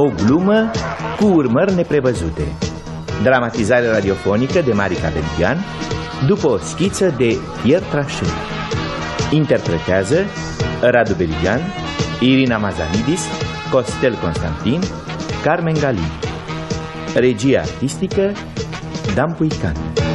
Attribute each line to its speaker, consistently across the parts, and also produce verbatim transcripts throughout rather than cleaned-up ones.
Speaker 1: O glumă cu urmări neprevăzute. Dramatizare radiofonică de Mari Cavendian după o schiță de Pierre Trachel. Interpretează Radu Beligan, Irina Mazanidis, Costel Constantin, Carmen Galin. Regia artistică Dan Puican.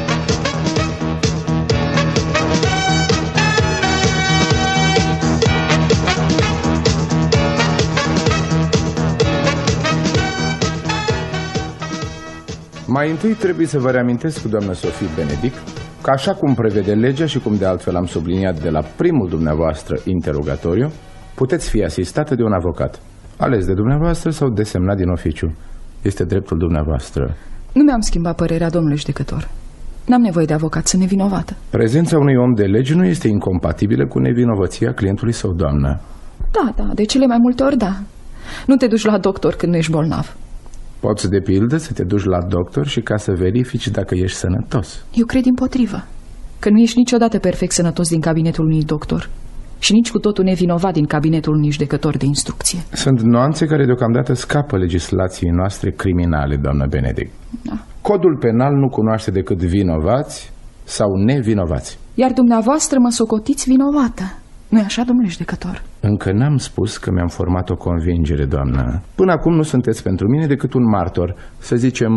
Speaker 2: Mai întâi trebuie să vă reamintesc, doamnă Sofie Benedict, că așa cum prevede legea și cum de altfel am subliniat de la primul dumneavoastră interogatoriu, puteți fi asistată de un avocat, ales de dumneavoastră sau desemnat din oficiu. Este dreptul dumneavoastră.
Speaker 3: Nu mi-am schimbat părerea, domnule judecător. N-am nevoie de avocat, sunt nevinovată.
Speaker 2: Prezența unui om de lege nu este incompatibilă cu nevinovăția clientului său, doamnă.
Speaker 3: Da, da, de cele mai multe ori, da. Nu te duci la doctor când nu ești bolnav.
Speaker 2: Poți, de pildă, să te duci la doctor și ca să verifici dacă ești sănătos.
Speaker 3: Eu cred împotrivă, că nu ești niciodată perfect sănătos din cabinetul unui doctor și nici cu totul nevinovat din cabinetul unui judecător de instrucție.
Speaker 2: Sunt nuanțe care deocamdată scapă legislației noastre criminale, doamnă Benedict.
Speaker 3: Da.
Speaker 2: Codul penal nu cunoaște decât vinovați sau nevinovați.
Speaker 3: Iar dumneavoastră mă socotiți vinovată. Nu-i așa, domnule judecător?
Speaker 2: Încă n-am spus că mi-am format o convingere, doamnă. Până acum nu sunteți pentru mine decât un martor. Să zicem,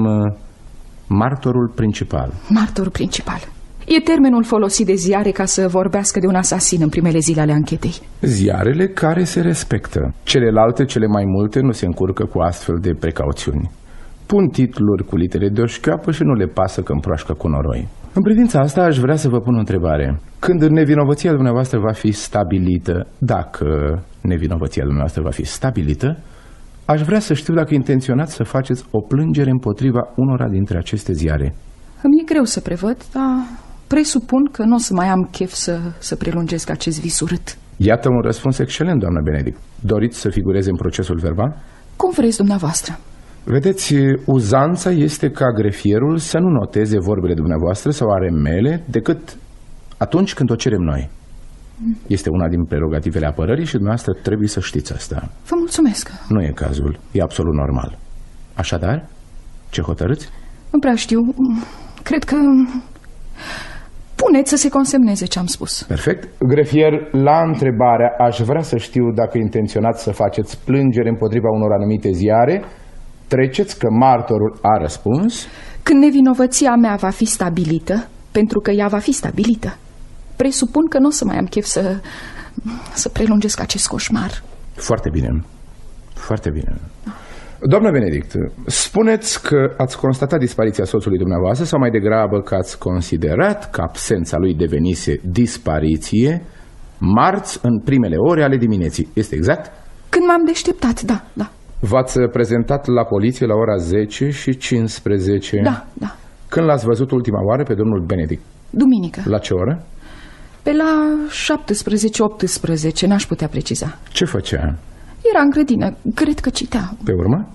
Speaker 2: martorul principal.
Speaker 3: Martorul principal. E termenul folosit de ziare ca să vorbească de un asasin în primele zile ale anchetei.
Speaker 2: Ziarele care se respectă. Celelalte, cele mai multe, nu se încurcă cu astfel de precauțiuni. Pun titluri cu litere de o șchioapă și nu le pasă că împroașcă cu noroi. În privința asta aș vrea să vă pun o întrebare. Când nevinovăția dumneavoastră va fi stabilită, dacă nevinovăția dumneavoastră va fi stabilită, aș vrea să știu dacă intenționați să faceți o plângere împotriva unora dintre aceste ziare.
Speaker 3: Îmi e greu să prevăd, dar presupun că nu o să mai am chef să, să prelungesc acest vis urât.
Speaker 2: Iată un răspuns excelent, doamnă Benedict. Doriți să figureze în procesul verbal?
Speaker 3: Cum vreți dumneavoastră.
Speaker 2: Vedeți, uzanța este ca grefierul să nu noteze vorbele dumneavoastră sau ale mele decât atunci când o cerem noi. Este una din prerogativele apărării și dumneavoastră trebuie să știți asta.
Speaker 3: Vă mulțumesc.
Speaker 2: Nu e cazul, e absolut normal. Așadar, ce hotărâți?
Speaker 3: Nu prea știu. Cred că puneți să se consemneze ce am spus.
Speaker 2: Perfect. Grefier, la întrebarea aș vrea să știu dacă intenționați să faceți plângere împotriva unor anumite ziare, treceți că martorul a răspuns.
Speaker 3: Când nevinovăția mea va fi stabilită, pentru că ea va fi stabilită, presupun că nu o să mai am chef să, să prelungesc acest coșmar.
Speaker 2: Foarte bine. Foarte bine. Doamnă Benedict, spuneți că ați constatat dispariția soțului dumneavoastră sau mai degrabă că ați considerat că absența lui devenise dispariție marți în primele ore ale dimineții. Este exact?
Speaker 3: Când m-am deșteptat, da, da.
Speaker 2: V-ați prezentat la poliție la ora zece și cincisprezece?
Speaker 3: Da, da.
Speaker 2: Când l-ați văzut ultima oară pe domnul Benedict?
Speaker 3: Duminică.
Speaker 2: La ce oră?
Speaker 3: Pe la șaptesprezece optsprezece, n-aș putea preciza.
Speaker 2: Ce făcea?
Speaker 3: Era în grădină, cred că citea.
Speaker 2: Pe urmă?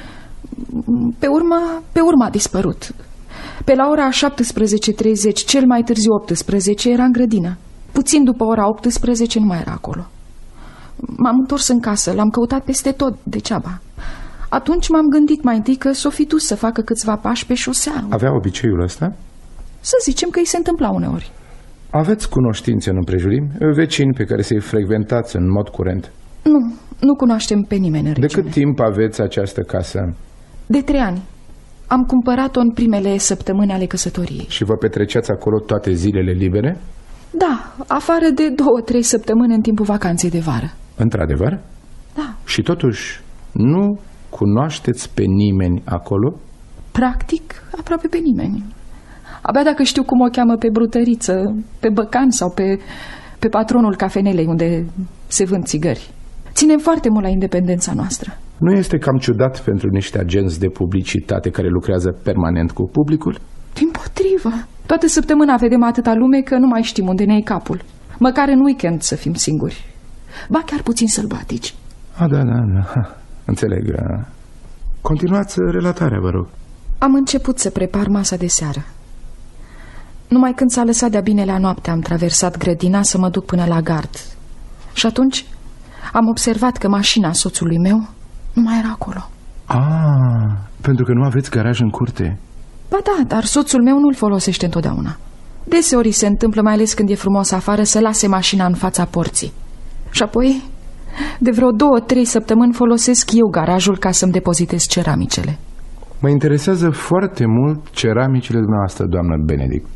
Speaker 3: Pe urmă, pe urmă a dispărut. Pe la ora șaptesprezece treizeci, cel mai târziu optsprezece, era în grădină. Puțin după ora optsprezece nu mai era acolo. M-am întors în casă, l-am căutat peste tot, degeaba. Atunci m-am gândit mai întâi că s-o fi dus să facă câțiva pași pe șosea.
Speaker 2: Avea obiceiul ăsta?
Speaker 3: Să zicem că îi se întâmpla uneori.
Speaker 2: Aveți cunoștințe în împrejurim? Vecini pe care să-i frecventați în mod curent?
Speaker 3: Nu, nu cunoaștem pe nimeni în regiune.
Speaker 2: De cât timp aveți această casă?
Speaker 3: De trei ani. Am cumpărat-o în primele săptămâni ale căsătoriei.
Speaker 2: Și vă petreceați acolo toate zilele libere?
Speaker 3: Da, afară de două, trei săptămâni în timpul vacanței de vară.
Speaker 2: Într-adevăr?
Speaker 3: Da.
Speaker 2: Și totuși nu cunoașteți pe nimeni acolo?
Speaker 3: Practic, aproape pe nimeni. Abia dacă știu cum o cheamă pe brutăriță, pe băcan sau pe, pe patronul cafenelei unde se vând țigări. Ținem foarte mult la independența noastră.
Speaker 2: Nu este cam ciudat pentru niște agenți de publicitate care lucrează permanent cu publicul?
Speaker 3: Dimpotrivă. Toată săptămâna vedem atâta lume că nu mai știm unde ne-i capul. Măcar în weekend să fim singuri. Ba chiar puțin sălbatici.
Speaker 2: Ah, da, da, da. Înțeleg. Continuați relatarea, vă rog.
Speaker 3: Am început să prepar masa de seară. Numai când s-a lăsat de-a binelea noapte am traversat grădina să mă duc până la gard. Și atunci am observat că mașina soțului meu nu mai era acolo.
Speaker 2: Ah, pentru că nu aveți garaj în curte?
Speaker 3: Ba da, dar soțul meu nu-l folosește întotdeauna. Deseori se întâmplă, mai ales când e frumos afară, să lase mașina în fața porții. Și apoi, de vreo două, trei săptămâni folosesc eu garajul ca să-mi depozitez ceramicele.
Speaker 2: Mă interesează foarte mult ceramicile dumneavoastră, doamnă Benedict.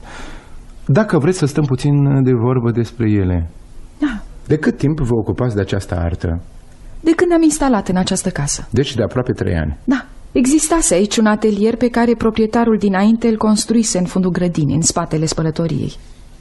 Speaker 2: Dacă vreți să stăm puțin de vorbă despre ele.
Speaker 3: Da.
Speaker 2: De cât timp vă ocupați de această artă?
Speaker 3: De când am instalat în această casă.
Speaker 2: Deci de aproape trei ani.
Speaker 3: Da. Existase aici un atelier pe care proprietarul dinainte îl construise în fundul grădinii, în spatele spălătoriei.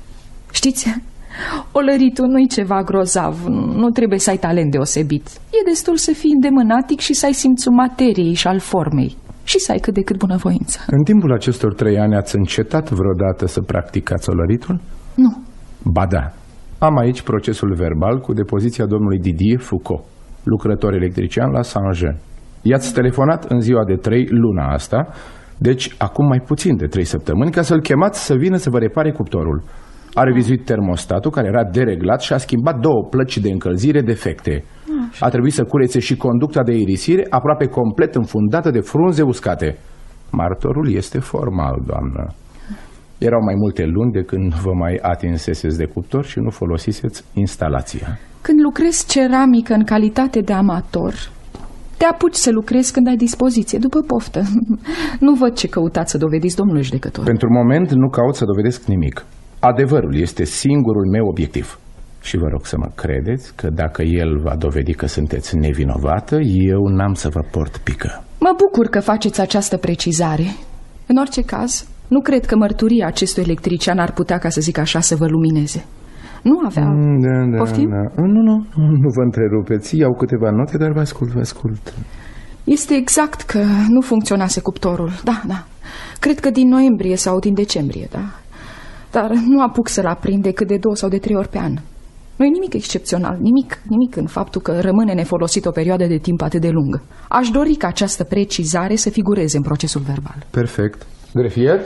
Speaker 3: Știți, olăritul nu-i ceva grozav, nu trebuie să ai talent deosebit. E destul să fii îndemânatic și să ai simțul materiei și al formei și să ai cât de cât bunăvoință.
Speaker 2: În timpul acestor trei ani ați încetat vreodată să practicați olăritul?
Speaker 3: Nu.
Speaker 2: Ba da. Am aici procesul verbal cu depoziția domnului Didier Foucault, lucrător electrician la Saint-Jean. I-ați telefonat în ziua de trei luna asta, deci acum mai puțin de trei săptămâni, ca să-l chemați să vină să vă repare cuptorul. A revizuit termostatul, care era dereglat, și a schimbat două plăci de încălzire defecte. A trebuit să curețe și conducta de irisire, aproape complet înfundată de frunze uscate. Martorul este formal, doamnă. Erau mai multe luni de când vă mai atinseseți de cuptor și nu folosiseți instalația.
Speaker 3: Când lucrezi ceramică în calitate de amator, te apuci să lucrezi când ai dispoziție, după poftă. Nu văd ce căutați să dovediți, domnule judecător.
Speaker 2: Pentru moment nu caut să dovedesc nimic. Adevărul este singurul meu obiectiv. Și vă rog să mă credeți că dacă el va dovedi că sunteți nevinovată, eu n-am să vă port pică.
Speaker 3: Mă bucur că faceți această precizare. În orice caz, nu cred că mărturia acestui electrician ar putea, ca să zic așa, să vă lumineze. Nu avea...
Speaker 2: Da, da,
Speaker 3: Poftim?
Speaker 2: da. Nu, nu, nu vă întrerupeți. Iau câteva note, dar vă ascult, vă ascult.
Speaker 3: Este exact că nu funcționase cuptorul. Da, da. Cred că din noiembrie sau din decembrie, da. Dar nu apuc să-l aprind decât de două sau de trei ori pe an. Nu e nimic excepțional, nimic, nimic în faptul că rămâne nefolosit o perioadă de timp atât de lungă. Aș dori ca această precizare să figureze în procesul verbal.
Speaker 2: Perfect. Grefier?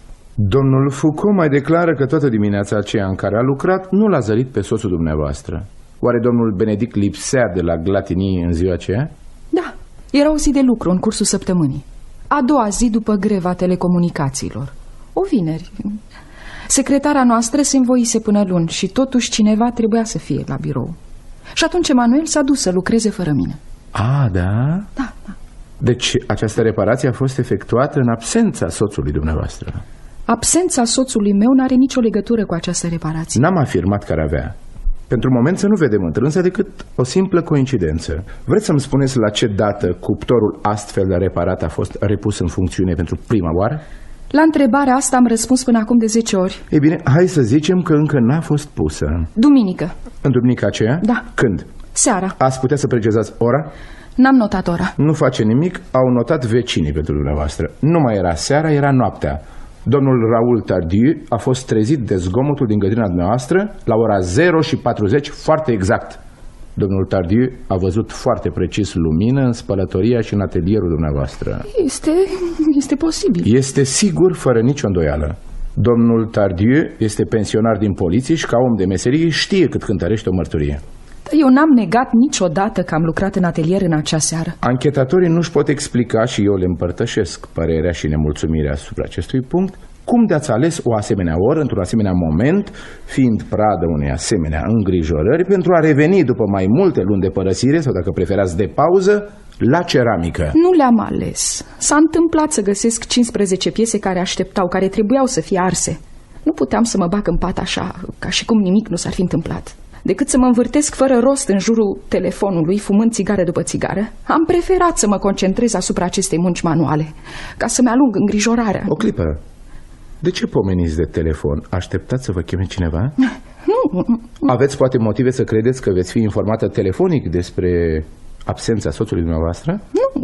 Speaker 2: Domnul Foucault mai declară că toată dimineața aceea în care a lucrat nu l-a zărit pe soțul dumneavoastră. Oare domnul Benedict lipsea de la Glatinii în ziua aceea?
Speaker 3: Da, era o zi de lucru în cursul săptămânii. A doua zi după greva telecomunicațiilor. O vineri. Secretara noastră se învoise până luni și totuși cineva trebuia să fie la birou. Și atunci Emanuel s-a dus să lucreze fără mine.
Speaker 2: A, da?
Speaker 3: Da, da.
Speaker 2: Deci această reparație a fost efectuată în absența soțului dumneavoastră.
Speaker 3: Absența soțului meu n-are nicio legătură cu această reparație.
Speaker 2: N-am afirmat că ar avea. Pentru moment să nu vedem întrânsă decât o simplă coincidență. Vreți să-mi spuneți la ce dată cuptorul astfel de reparat a fost repus în funcțiune pentru prima oară?
Speaker 3: La întrebarea asta am răspuns până acum de zece ori.
Speaker 2: Ei bine, hai să zicem că încă n-a fost pusă.
Speaker 3: Duminică.
Speaker 2: În duminica aceea?
Speaker 3: Da.
Speaker 2: Când?
Speaker 3: Seara.
Speaker 2: Ați putea să precizați ora?
Speaker 3: N-am notat ora.
Speaker 2: Nu face nimic, au notat vecinii pentru dumneavoastră. Nu mai era seara, era noaptea. Domnul Raoul Tardieu a fost trezit de zgomotul din grădina dumneavoastră la ora zero și patruzeci, foarte exact. Domnul Tardieu a văzut foarte precis lumină în spălătoria și în atelierul dumneavoastră.
Speaker 3: Este... este posibil.
Speaker 2: Este sigur, fără nicio îndoială. Domnul Tardieu este pensionar din poliție și ca om de meserie știe cât cântărește o mărturie.
Speaker 3: Eu n-am negat niciodată că am lucrat în atelier în acea seară.
Speaker 2: Anchetatorii nu-și pot explica, și eu le împărtășesc părerea și nemulțumirea asupra acestui punct, cum de-ați ales o asemenea oră, într-un asemenea moment, fiind pradă unei asemenea îngrijorări, pentru a reveni după mai multe luni de părăsire, sau dacă preferați de pauză, la ceramică.
Speaker 3: Nu le-am ales. S-a întâmplat să găsesc cincisprezece piese care așteptau, care trebuiau să fie arse. Nu puteam să mă bag în pat așa, ca și cum nimic nu s-ar fi întâmplat. Decât să mă învârtesc fără rost în jurul telefonului, fumând țigară după țigară, am preferat să mă concentrez asupra acestei munci manuale, ca să-mi alung îngrijorarea.
Speaker 2: O clipă. De ce pomeniți de telefon? Așteptați să vă cheme cineva?
Speaker 3: Nu.
Speaker 2: Aveți poate motive să credeți că veți fi informată telefonic despre absența soțului dumneavoastră?
Speaker 3: Nu.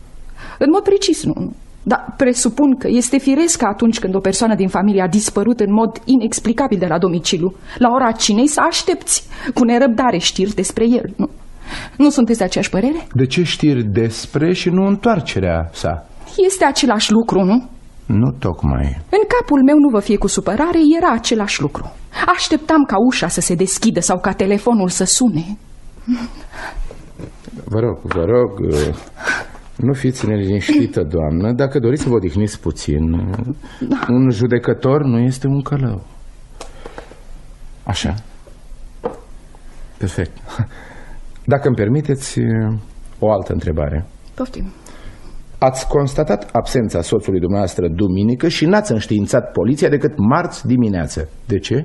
Speaker 3: În mod precis nu. Dar presupun că este firesc că atunci când o persoană din familie a dispărut în mod inexplicabil de la domiciliu, la ora cinei să aștepți cu nerăbdare știri despre el. Nu, nu sunteți de aceeași părere?
Speaker 2: De ce știri despre și nu întoarcerea sa?
Speaker 3: Este același lucru, nu?
Speaker 2: Nu tocmai.
Speaker 3: În capul meu, nu vă fie cu supărare, era același lucru. Așteptam ca ușa să se deschidă sau ca telefonul să sune.
Speaker 2: Vă rog, vă rog... Nu fiți neliniștită, doamnă. Dacă doriți să vă odihniți puțin, da. Un judecător nu este un călău. Așa. Perfect. Dacă îmi permiteți, o altă întrebare.
Speaker 3: Poftim.
Speaker 2: Ați constatat absența soțului dumneavoastră duminică și n-ați înștiințat poliția decât marți dimineață. De ce?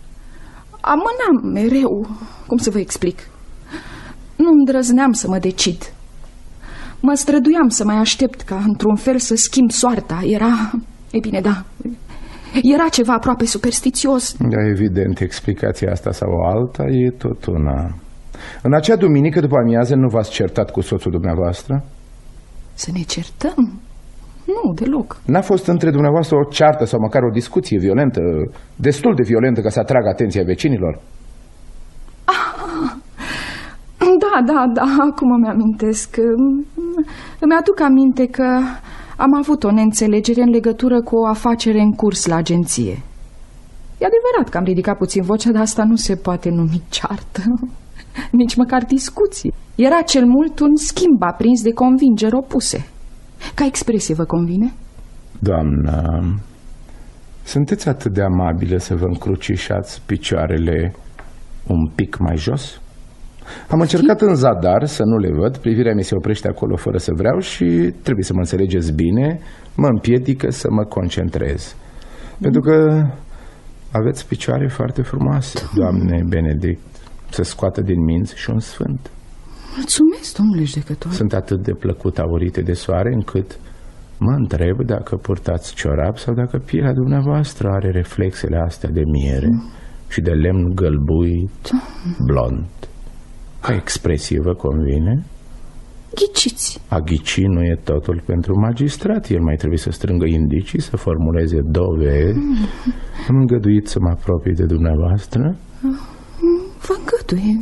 Speaker 3: Amânam mereu. Cum să vă explic? Nu îndrăzneam să mă decid. Mă străduiam să mai aștept ca într-un fel să schimb soarta. Era... E bine, da. Era ceva aproape superstițios.
Speaker 2: Da, evident, explicația asta sau alta e tot una. În acea duminică după amiază nu v-ați certat cu soțul dumneavoastră?
Speaker 3: Să ne certăm? Nu, deloc.
Speaker 2: N-a fost între dumneavoastră o ceartă sau măcar o discuție violentă, destul de violentă ca să atragă atenția vecinilor?
Speaker 3: Ah, da, da, da, acum îmi amintesc. Îmi aduc aminte că am avut o neînțelegere în legătură cu o afacere în curs la agenție. E adevărat că am ridicat puțin vocea, dar asta nu se poate numi ceartă. Nici măcar discuții. Era cel mult un schimb aprins de convingeri opuse. Ca expresie vă convine?
Speaker 2: Doamnă, sunteți atât de amabilă să vă încrucișați picioarele un pic mai jos? Am încercat în zadar să nu le văd. Privirea mi se oprește acolo fără să vreau și trebuie să mă înțelegeți bine. Mă împiedică să mă concentrez. Pentru că aveți picioare foarte frumoase, Doamne Benedict. Să scoată din minți și un sfânt.
Speaker 3: Mulțumesc, domnule judecător.
Speaker 2: Sunt atât de plăcut aurite de soare încât mă întreb dacă purtați ciorap sau dacă pielea dumneavoastră are reflexele astea de miere mm. și de lemn gălbuit, blond. Ca expresie vă convine?
Speaker 3: Ghiciți.
Speaker 2: A ghici nu e totul pentru magistrat. El mai trebuie să strângă indicii, să formuleze dovezi. Mm. Am îngăduit să mă apropii de dumneavoastră?
Speaker 3: Vă îngădui.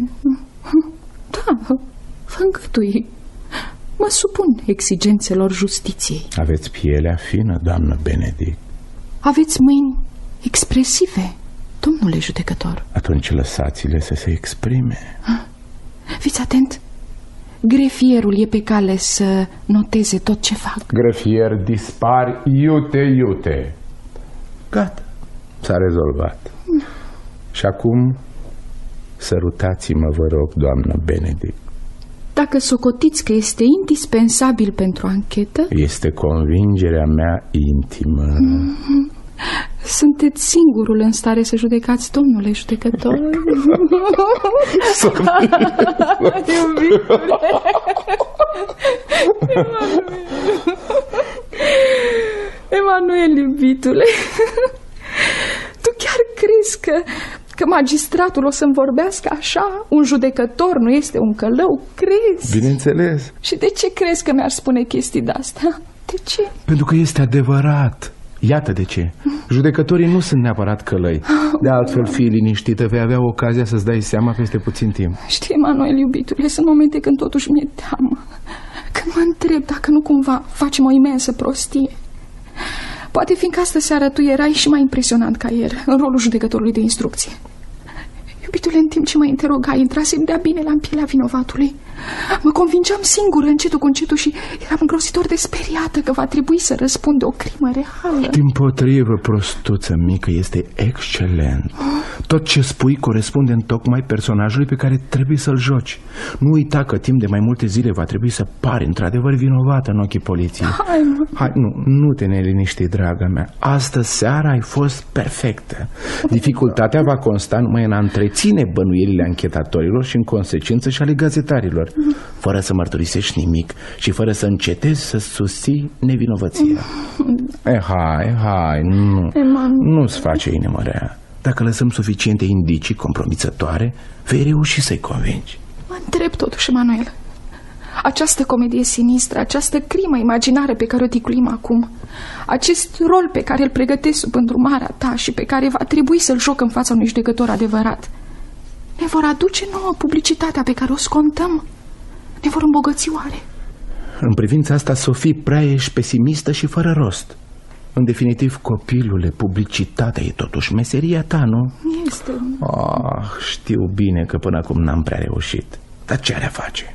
Speaker 3: Da, vă îngădui. Mă supun exigențelor justiției.
Speaker 2: Aveți pielea fină, doamnă Benedict.
Speaker 3: Aveți mâini expresive, domnule judecător.
Speaker 2: Atunci lăsați-le să se exprime.
Speaker 3: Fiți atent. Grefierul e pe cale să noteze tot ce fac.
Speaker 2: Grefier, dispari, iute, iute. Gata, s-a rezolvat. mm. Și acum sărutați-mă, vă rog, doamnă Benedict.
Speaker 3: Dacă socotiți că este indispensabil pentru anchetă...
Speaker 2: Este convingerea mea intimă.
Speaker 3: Mm-hmm. Sunteți singurul în stare să judecați, domnule judecător. Iubitule. Emanuel, iubitule. Tu chiar crezi că Că magistratul o să-mi vorbească așa? Un judecător nu este un călău? Crezi?
Speaker 2: Bineînțeles.
Speaker 3: Și de ce crezi că mi-ar spune chestii de-astea? De ce?
Speaker 2: Pentru că este adevărat. Iată de ce. Judecătorii nu sunt neapărat călăi. De altfel, fii liniștită, vei avea ocazia să-ți dai seama peste puțin timp.
Speaker 3: Știi, Emanuel, iubitule, sunt momente când totuși mi-e teamă. Când mă întreb dacă nu cumva facem o imensă prostie. Poate fiindcă astă seară tu erai și mai impresionant ca ieri, în rolul judecătorului de instrucție. Iubitule, în timp ce mă interogai, intrasem de-a bine la pielea vinovatului. Mă convingeam singură, încetul cu încetul, și eram îngrozitor de speriată că va trebui să răspund de o crimă reală.
Speaker 2: Dimpotrivă, prostuță mică, este excelent. Tot ce spui corespunde întocmai personajului pe care trebuie să-l joci. Nu uita că timp de mai multe zile va trebui să pari într-adevăr vinovată în ochii poliției.
Speaker 3: Hai, mă.
Speaker 2: Hai, nu, nu te neliniști, draga mea. Astă seară ai fost perfectă. Dificultatea va consta numai în a întreține bănuielile anchetatorilor și în consecință și ale gazetarilor, fără să mărturisești nimic și fără să încetezi să susții nevinovăția. E, hai, hai, nu, nu-ți face inimă rea. Dacă lăsăm suficiente indicii compromițătoare, vei reuși să-i convingi.
Speaker 3: Mă întreb totuși, Emanuel, această comedie sinistră, această crimă imaginară pe care o ticulim acum, acest rol pe care îl pregătesc sub îndrumarea ta și pe care va trebui să-l joc în fața unui judecător adevărat, ne vor aduce nouă publicitatea pe care o scontăm? Ne vor îmbogăți oare?
Speaker 2: În privința asta, Sofie, prea ești pesimistă și fără rost. În definitiv, copilule, publicitatea e totuși meseria ta, nu?
Speaker 3: Este...
Speaker 2: Oh, știu bine că până acum n-am prea reușit. Dar ce are a face?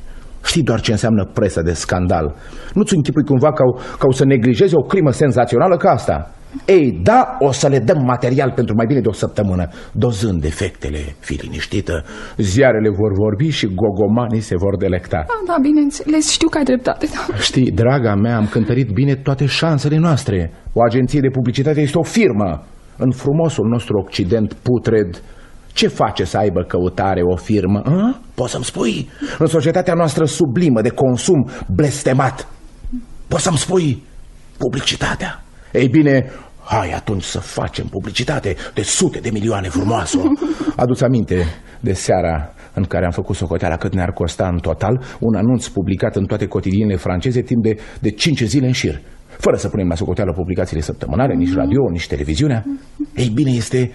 Speaker 2: Știi doar ce înseamnă presă de scandal. Nu-ți închipui cumva ca, ca o să neglijezi o crimă senzațională ca asta? Ei, da, o să le dăm material pentru mai bine de o săptămână, dozând efectele, fii liniștită. Ziarele vor vorbi și gogomanii se vor delecta.
Speaker 3: Da, da, bineînțeles, știu că ai dreptate, da.
Speaker 2: Știi, draga mea, am cântărit bine toate șansele noastre. O agenție de publicitate este o firmă. În frumosul nostru Occident putred, ce face să aibă căutare o firmă? A? Poți să-mi spui? În societatea noastră sublimă de consum blestemat, poți să-mi spui? Publicitatea. Ei bine, hai atunci să facem publicitate de sute de milioane, frumoasă. Adu-ți aminte de seara în care am făcut socoteala cât ne-ar costa în total un anunț publicat în toate cotidienile franceze timp de, de cinci zile în șir, fără să punem la socoteală publicațiile săptămânale, nici radio, nici televiziunea. Ei bine, este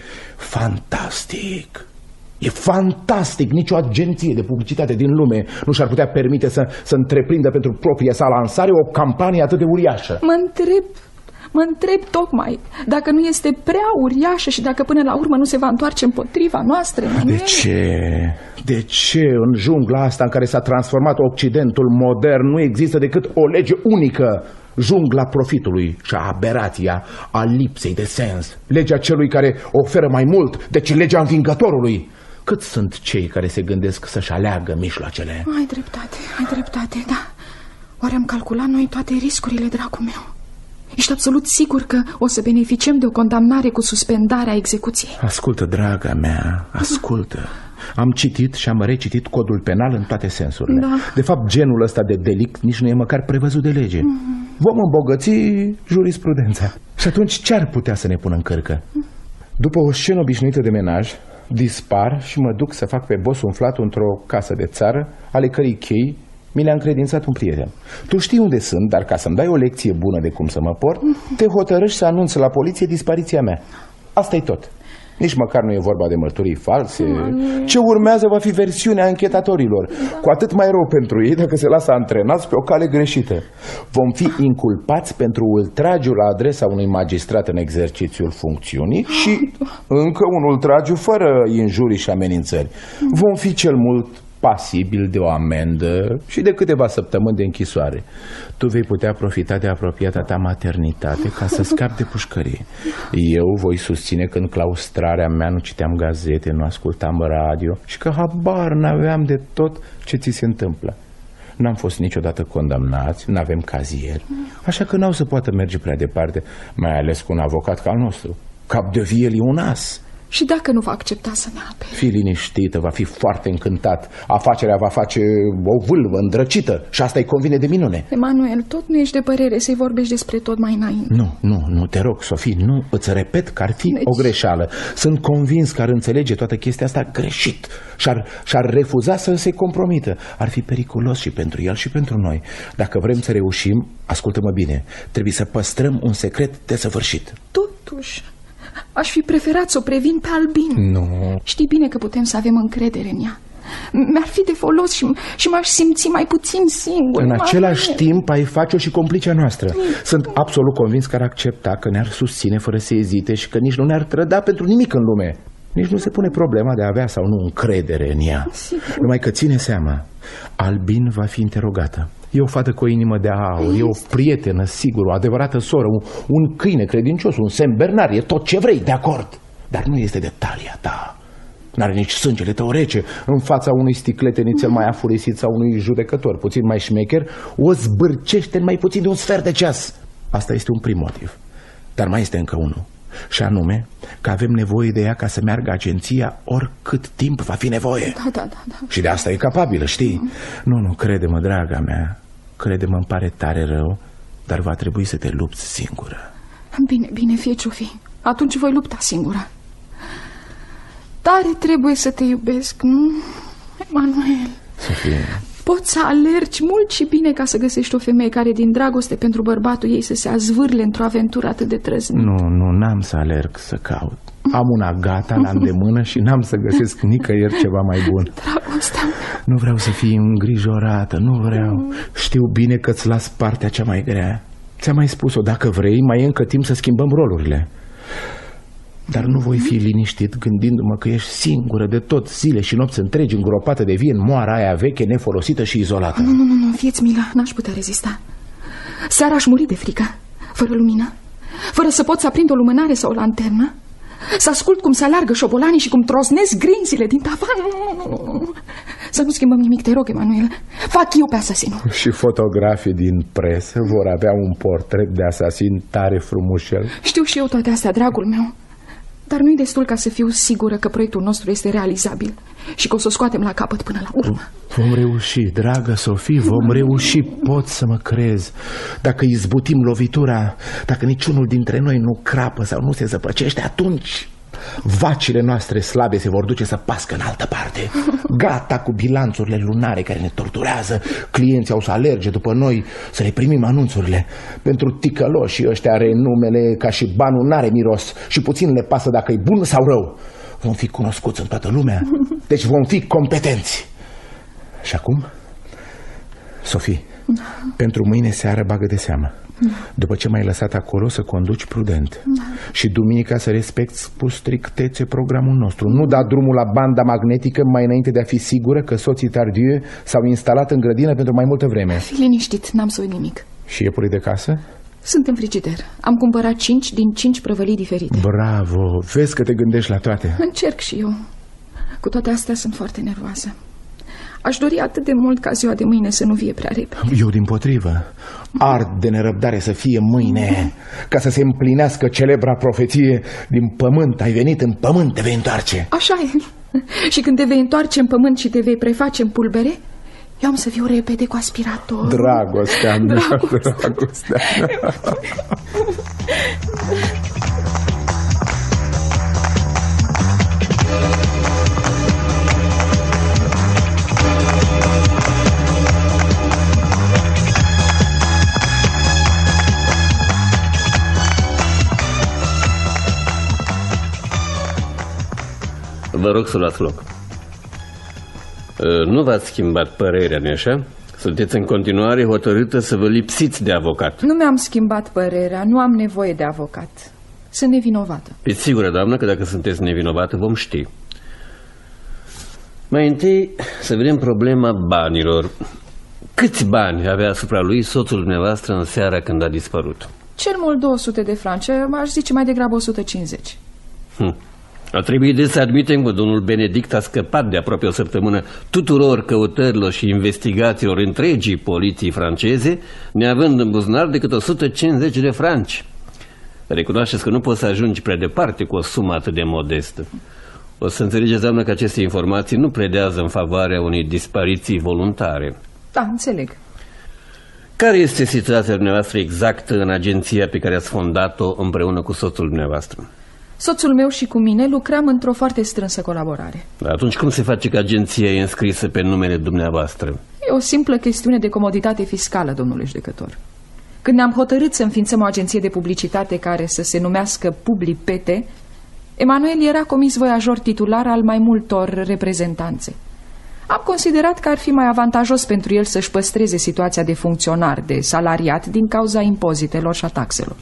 Speaker 2: fantastic. E fantastic. Nicio agenție de publicitate din lume nu și-ar putea permite să, să întreprindă pentru propria sa lansare o campanie atât de uriașă.
Speaker 3: Mă întreb, mă întreb tocmai dacă nu este prea uriașă și dacă până la urmă nu se va întoarce împotriva noastră.
Speaker 2: De ce? De ce în jungla asta în care s-a transformat Occidentul modern nu există decât o lege unică? Jungla profitului și a aberația, a lipsei de sens. Legea celui care oferă mai mult, deci legea învingătorului. Cât sunt cei care se gândesc să-și aleagă mijloacele?
Speaker 3: Ai dreptate, ai dreptate, da. Oare am calculat noi toate riscurile, dragul meu? Ești absolut sigur că o să beneficiem de o condamnare cu suspendarea execuției?
Speaker 2: Ascultă, draga mea, ascultă. Am citit și am recitit codul penal în toate sensurile. Da. De fapt, genul ăsta de delict nici nu e măcar prevăzut de lege. Mm. Vom îmbogăți jurisprudența. Și atunci ce ar putea să ne pună în cărcă? Mm. După o scenă obișnuită de menaj, dispar și mă duc să fac pe boss umflat într-o casă de țară, ale cărei chei mi le-a încredințat un prieten. Tu știi unde sunt, dar ca să-mi dai o lecție bună de cum să mă port, te hotărăști să anunți la poliție dispariția mea. Asta e tot. Nici măcar nu e vorba de mărturii false. Ce urmează va fi versiunea anchetatorilor. Da. Cu atât mai rău pentru ei dacă se lasă antrenați pe o cale greșită. Vom fi inculpați pentru ultragiu la adresa unui magistrat în exercițiul funcțiunii și încă un ultragiu fără injurii și amenințări. Vom fi cel mult pasibil de o amendă și de câteva săptămâni de închisoare. Tu vei putea profita de apropiata ta maternitate ca să scapi de pușcărie. Eu voi susține că în claustrarea mea nu citeam gazete, nu ascultam radio și că habar n-aveam de tot ce ți se întâmplă. N-am fost niciodată condamnați, n-avem cazier, așa că n-au să poată merge prea departe, mai ales cu un avocat ca al nostru. Cap de vie e un as.
Speaker 3: Și dacă nu va accepta să ne apere?
Speaker 2: Fii liniștită, va fi foarte încântat. Afacerea va face o vâlvă îndrăcită și asta îi convine de minune.
Speaker 3: Emanuel, tot nu ești de părere să-i vorbești despre tot mai înainte.
Speaker 2: Nu, nu, nu, te rog, Sofie, nu, îți repet că ar fi deci... o greșeală. Sunt convins că ar înțelege toată chestia asta greșit și-ar, și-ar refuza să se compromită. Ar fi periculos și pentru el și pentru noi. Dacă vrem să reușim, ascultă-mă bine, trebuie să păstrăm un secret desăvârșit.
Speaker 3: Totuși... aș fi preferat să o previn pe Albin.
Speaker 2: Nu.
Speaker 3: Știi bine că putem să avem încredere în ea. Mi-ar fi de folos și, și m-aș simți mai puțin singur.
Speaker 2: În același mie. timp ai face-o și complicea noastră. Sunt absolut convins că ar accepta, că ne-ar susține fără să ezite și că nici nu ne-ar trăda pentru nimic în lume. Nici nu se pune problema de a avea sau nu încredere în ea. Sigur. Numai că ține seama, Albin va fi interogată. E o fată cu o inimă de aur, e o prietenă, sigur, o adevărată soră, un, un câine credincios, un semn Bernard, e tot ce vrei, de acord. Dar nu este de talia ta. N-are nici sângele tău rece. În fața unui sticlete nițel mai afurisit sau unui judecător puțin mai șmecher, o zbârcește în mai puțin de un sfert de ceas. Asta este un prim motiv. Dar mai este încă unul. Și anume că avem nevoie de ea ca să meargă agenția oricât timp va fi nevoie.
Speaker 3: Da, da, da, da.
Speaker 2: Și de asta e capabilă, știi? Mm. Nu, nu, crede-mă, draga mea. Crede-mă, îmi pare tare rău, dar va trebui să te lupți singură.
Speaker 3: Bine, bine, fie ce-o fi. Atunci voi lupta singură. Tare trebuie să te iubesc, nu, Emanuel?
Speaker 2: Sofie,
Speaker 3: poți să alergi mult și bine ca să găsești o femeie care din dragoste pentru bărbatul ei să se azvârle într-o aventură atât de trăznită.
Speaker 2: Nu, nu, n-am să alerg să caut. Am una gata la îndemână și n-am să găsesc nicăieri ceva mai bun.
Speaker 3: Dragostea mea.
Speaker 2: Nu vreau să fii îngrijorată, nu vreau. Știu bine că îți las partea cea mai grea. Ți-am mai spus-o, dacă vrei, mai e încă timp să schimbăm rolurile. Dar nu voi fi liniștit gândindu-mă că ești singură de tot, zile și nopți întregi, îngropată de vie în moara aia veche, nefolosită și izolată.
Speaker 3: Nu, nu, nu, nu, fieți milă, n-aș putea rezista. Seara aș muri de frică, fără lumină, fără să pot să aprind o lumânare sau o lanternă, să ascult cum se alargă șobolanii și cum trosnesc grinzile din tavan. Nu, nu, nu, nu. Să nu schimbăm nimic, te rog, Emanuel. Fac eu pe asasinul.
Speaker 2: Și fotografii din presă vor avea un portret de asasin tare frumușel.
Speaker 3: Știu și eu toate astea, dragul meu. Dar nu-i destul ca să fiu sigură că proiectul nostru este realizabil și că o să o scoatem la capăt până la urmă.
Speaker 2: Vom reuși, dragă Sofie, vom reuși, pot să mă crezi. Dacă izbutim lovitura, dacă niciunul dintre noi nu crapă sau nu se zăpăcește, atunci vacile noastre slabe se vor duce să pască în altă parte. Gata cu bilanțurile lunare care ne torturează. Clienții au să alerge după noi să le primim anunțurile. Pentru ticăloșii ăștia are numele ca și banul n-are miros și puțin le pasă dacă e bun sau rău. Vom fi cunoscuți în toată lumea, deci vom fi competenți. Și acum, Sofie, pentru mâine seară bagă de seamă. După ce m-ai lăsat acolo, să conduci prudent. Da. Și duminica să respecti cu strictețe programul nostru. Nu da drumul la banda magnetică mai înainte de a fi sigură că soții Tardieu s-au instalat în grădină pentru mai multă vreme.
Speaker 3: Fii liniștit, n-am să uit nimic.
Speaker 2: Și iepurii de casă?
Speaker 3: Sunt în frigider. Am cumpărat cinci din cinci prăvălii diferite.
Speaker 2: Bravo, vezi că te gândești la toate.
Speaker 3: Încerc și eu. Cu toate astea sunt foarte nervoasă. Aș dori atât de mult ca ziua de mâine să nu fie prea repede.
Speaker 2: Eu dimpotrivă ard de nerăbdare să fie mâine, ca să se împlinească celebra profeție: din pământ ai venit, în pământ te vei întoarce.
Speaker 3: Așa e. Și când te vei întoarce în pământ și te vei preface în pulbere, eu am să fiu repede cu aspirator.
Speaker 2: Dragostea mea, dragostea, dragostea mea.
Speaker 4: Vă rog să luați loc. Nu v-ați schimbat părerea, nu-i așa? Sunteți în continuare hotărâtă să vă lipsiți de avocat.
Speaker 3: Nu mi-am schimbat părerea, nu am nevoie de avocat. Sunt nevinovată.
Speaker 4: Fiți sigură, doamnă, că dacă sunteți nevinovată vom ști. Mai întâi să vedem problema banilor. Câți bani avea asupra lui soțul dumneavoastră în seara când a dispărut?
Speaker 3: Cel mult două sute de franci, aș zice mai degrabă o sută cincizeci.
Speaker 4: Hm. A trebuit de să admitem că domnul Benedict a scăpat de aproape o săptămână tuturor căutărilor și investigațiilor întregii poliții franceze, neavând în buzunar decât o sută cincizeci de franci. Recunoașteți că nu poți să ajungi prea departe cu o sumă atât de modestă. O să înțelegeți, doamnă, că aceste informații nu pledează în favoarea unei dispariții voluntare.
Speaker 3: Da, înțeleg.
Speaker 4: Care este situația dumneavoastră exactă în agenția pe care ați fondat-o împreună cu soțul dumneavoastră?
Speaker 3: Soțul meu și cu mine lucrăm într-o foarte strânsă colaborare.
Speaker 4: Atunci cum se face că agenția e înscrisă pe numele dumneavoastră?
Speaker 3: E o simplă chestiune de comoditate fiscală, domnule judecător. Când ne-am hotărât să înființăm o agenție de publicitate care să se numească Publi P T, Emanuel era comis voiajor titular al mai multor reprezentanțe. Am considerat că ar fi mai avantajos pentru el să-și păstreze situația de funcționar, de salariat, din cauza impozitelor și a taxelor.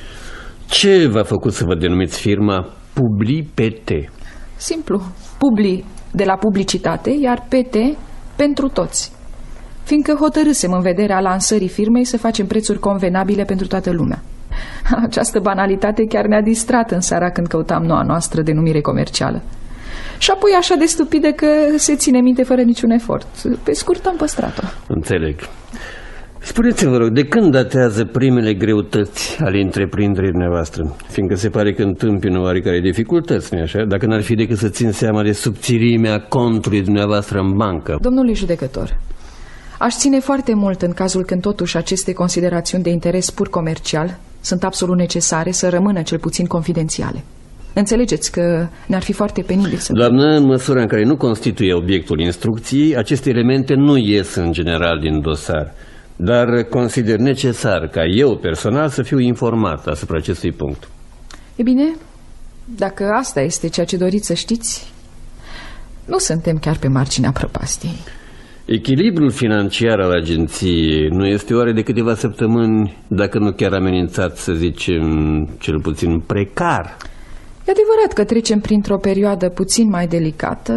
Speaker 4: Ce v-a făcut să vă denumiți firma Publi P T?
Speaker 3: Simplu. Publi de la publicitate, iar P T pentru toți. Fiindcă hotărâsem în vederea lansării firmei să facem prețuri convenabile pentru toată lumea. Această banalitate chiar ne-a distrat în seara când căutam noua noastră denumire comercială. Și apoi așa de stupidă că se ține minte fără niciun efort. Pe scurt am păstrat-o.
Speaker 4: Înțeleg. Spuneți-vă, vă rog, de când datează primele greutăți ale întreprinderii dumneavoastră? Fiindcă se pare că întâmpină oarecare dificultăți, nu-i așa? Dacă n-ar fi decât să țin seama de subțirimea contului dumneavoastră în bancă.
Speaker 3: Domnule judecător, aș ține foarte mult în cazul când totuși aceste considerațiuni de interes pur comercial sunt absolut necesare să rămână cel puțin confidențiale. Înțelegeți că ne-ar fi foarte penibil să...
Speaker 4: Doamnă, în măsura în care nu constituie obiectul instrucției, aceste elemente nu ies în general din dosar. Dar consider necesar ca eu personal să fiu informat asupra acestui punct.
Speaker 3: E bine, dacă asta este ceea ce doriți să știți, nu suntem chiar pe marginea prăpastiei.
Speaker 4: Echilibrul financiar al agenției nu este oare de câteva săptămâni, dacă nu chiar amenințat, să zicem, cel puțin precar?
Speaker 3: E adevărat că trecem printr-o perioadă puțin mai delicată.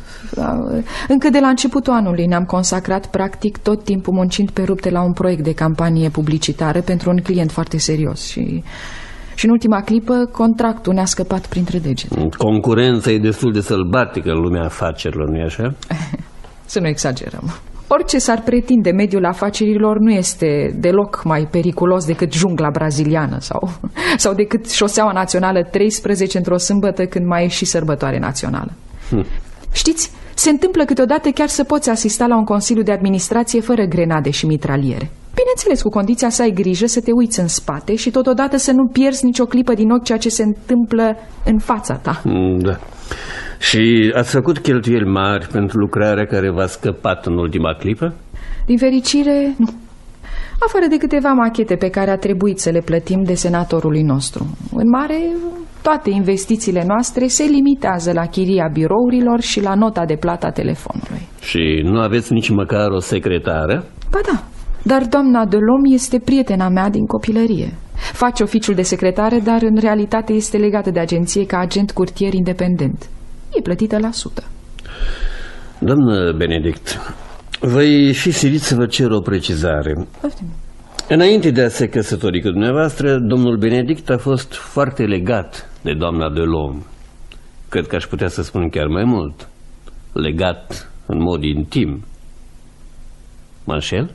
Speaker 3: Încă de la începutul anului ne-am consacrat practic tot timpul muncind pe rupte la un proiect de campanie publicitară pentru un client foarte serios și, și în ultima clipă contractul ne-a scăpat printre degete.
Speaker 4: Concurența e destul de sălbatică în lumea afacerilor, nu-i așa?
Speaker 3: Să nu exagerăm. Orice s-ar pretinde, mediul afacerilor nu este deloc mai periculos decât jungla braziliană sau, sau decât șoseaua națională treisprezece într-o sâmbătă când mai e și sărbătoare națională. Hm. Știți, se întâmplă câteodată chiar să poți asista la un consiliu de administrație fără grenade și mitraliere. Bineînțeles, cu condiția să ai grijă să te uiți în spate și totodată să nu pierzi nicio clipă din ochi ceea ce se întâmplă în fața ta.
Speaker 4: Da. Și ați făcut cheltuieli mari pentru lucrarea care v-a scăpat în ultima clipă?
Speaker 3: Din fericire, nu. Afară de câteva machete pe care a trebuit să le plătim desenatorului nostru. În mare, toate investițiile noastre se limitează la chiria birourilor și la nota de plată a telefonului.
Speaker 4: Și nu aveți nici măcar o secretară?
Speaker 3: Ba da, dar doamna Delhomme este prietena mea din copilărie. Face oficiul de secretară, dar în realitate este legată de agenție ca agent curtier independent. E plătită la sută.
Speaker 4: Doamnă Benedict, voi fi silit să vă cer o precizare.
Speaker 3: Poftim.
Speaker 4: Înainte de a se căsători cu dumneavoastră, domnul Benedict a fost foarte legat de doamna Delhomme. Cred că aș putea să spun chiar mai mult. Legat în mod intim. Mă înșel?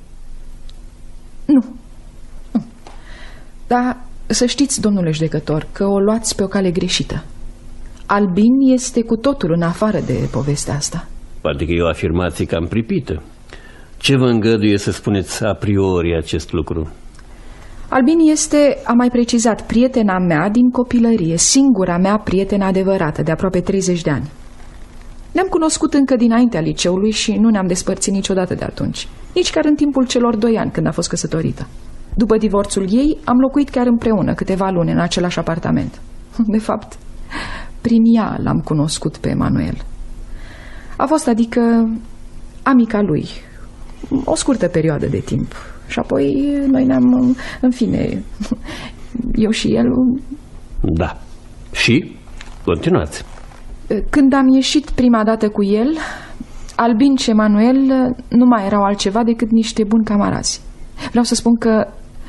Speaker 3: Nu. nu. Dar să știți, domnule judecător, că o luați pe o cale greșită. Albin este cu totul în afară de povestea asta.
Speaker 4: Poate că e o afirmație cam pripită. Ce vă îngăduie să spuneți a priori acest lucru?
Speaker 3: Albin este, am mai precizat, prietena mea din copilărie, singura mea prietenă adevărată, de aproape treizeci de ani. Ne-am cunoscut încă dinaintea liceului și nu ne-am despărțit niciodată de atunci, nici chiar în timpul celor doi ani când a fost căsătorită. După divorțul ei, am locuit chiar împreună câteva luni în același apartament. De fapt, prin ea l-am cunoscut pe Emanuel. A fost, adică, amica lui, o scurtă perioadă de timp. Și apoi noi ne-am, în fine, eu și el...
Speaker 4: Da. Și? Continuați.
Speaker 3: Când am ieșit prima dată cu el, Albin și Emanuel nu mai erau altceva decât niște buni camarazi. Vreau să spun că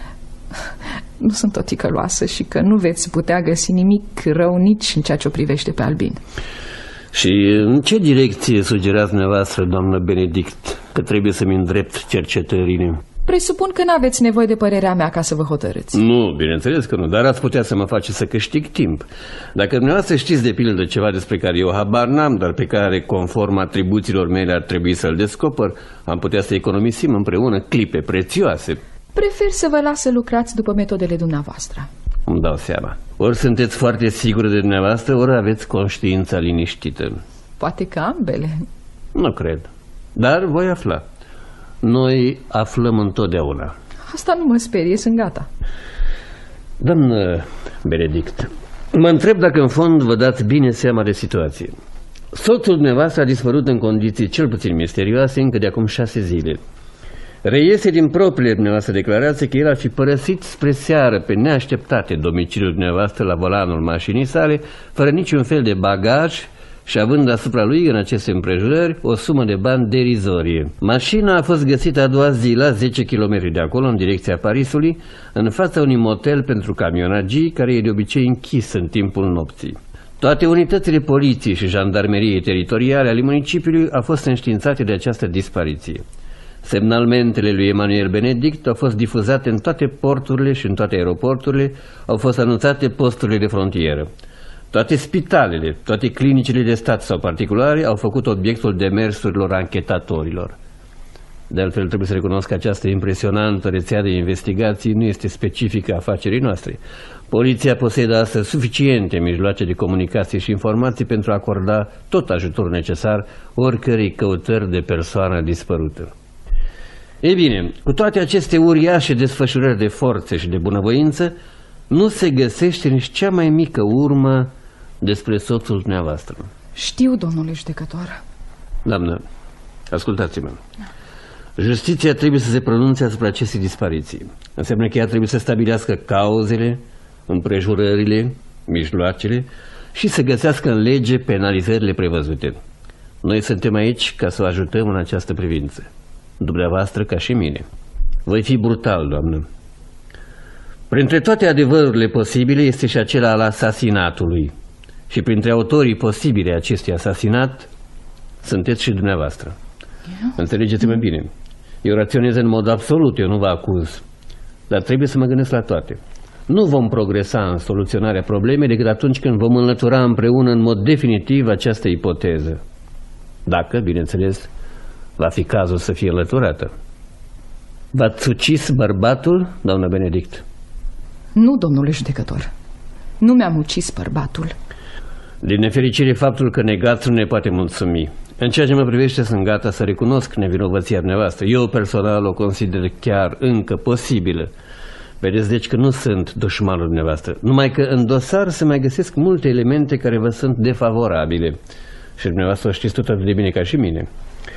Speaker 3: nu sunt o ticăloasă și că nu veți putea găsi nimic rău nici în ceea ce o privește pe Albin.
Speaker 4: Și în ce direcție sugerați dumneavoastră, doamnă Benedict, că trebuie să-mi îndrept cercetările?
Speaker 3: Presupun că n-aveți nevoie de părerea mea ca să vă hotărâți.
Speaker 4: Nu, bineînțeles că nu, dar ați putea să mă faceți să câștig timp. Dacă dumneavoastră știți de pildă ceva despre care eu habar n-am, dar pe care, conform atribuțiilor mele, ar trebui să-l descoper, am putea să economisim împreună clipe prețioase.
Speaker 3: Prefer să vă las să lucrați după metodele dumneavoastră.
Speaker 4: Îmi dau seama. Ori sunteți foarte sigură de dumneavoastră, ori aveți conștiința liniștită.
Speaker 3: Poate că ambele.
Speaker 4: Nu cred, dar voi afla. Noi aflăm întotdeauna.
Speaker 3: Asta nu mă sperie, sunt gata.
Speaker 4: Doamnă Benedict, mă întreb dacă în fond vă dați bine seama de situație. Soțul dumneavoastră a dispărut în condiții cel puțin misterioase încă de acum șase zile. Reiese din propriile dumneavoastră declarații că el ar fi părăsit spre seară pe neașteptate domiciliul dumneavoastră la volanul mașinii sale, fără niciun fel de bagaj și având asupra lui în aceste împrejurări o sumă de bani derizorie. Mașina a fost găsită a doua zi la zece kilometri de acolo, în direcția Parisului, în fața unui motel pentru camionagii, care e de obicei închis în timpul nopții. Toate unitățile poliției și jandarmeriei teritoriale ale municipiului au fost înștiințate de această dispariție. Semnalmentele lui Emanuel Benedict au fost difuzate în toate porturile și în toate aeroporturile, au fost anunțate posturile de frontieră. Toate spitalele, toate clinicile de stat sau particulare au făcut obiectul demersurilor anchetatorilor. De altfel, trebuie să recunosc că această impresionantă rețea de investigații nu este specifică afacerii noastre. Poliția posedă astăzi suficiente mijloace de comunicație și informații pentru a acorda tot ajutorul necesar oricărei căutări de persoană dispărută. Ei bine, cu toate aceste uriașe desfășurări de forțe și de bunăvoință, nu se găsește nici cea mai mică urmă despre soțul dumneavoastră.
Speaker 3: Știu, domnule judecător.
Speaker 4: Doamnă, ascultați-mă. Justiția trebuie să se pronunțe asupra acestei dispariții. Înseamnă că ea trebuie să stabilească cauzele, împrejurările, mijloacele și să găsească în lege penalizările prevăzute. Noi suntem aici ca să o ajutăm în această privință, dumneavoastră ca și mine. Voi fi brutal, doamnă. Printre toate adevărurile posibile este și acela al asasinatului. Și printre autorii posibile acestui asasinat sunteți și dumneavoastră. Eu? Înțelegeți-mă bine. Eu raționez în mod absolut, eu nu vă acuz. Dar trebuie să mă gândesc la toate. Nu vom progresa în soluționarea problemei decât atunci când vom înlătura împreună în mod definitiv această ipoteză. Dacă, bineînțeles, va fi cazul să fie înlăturată. V-ați ucis bărbatul, doamnă Benedict?
Speaker 3: Nu, domnule judecător. Nu mi-am ucis bărbatul.
Speaker 4: Din nefericire, faptul că negați nu ne poate mulțumi. În ceea ce mă privește, sunt gata să recunosc nevinovăția dumneavoastră. Eu personal o consider chiar încă posibilă. Vedeți deci că nu sunt dușmanul dumneavoastră. Numai că în dosar se mai găsesc multe elemente care vă sunt defavorabile. Și dumneavoastră o știți tot atât de bine ca și mine.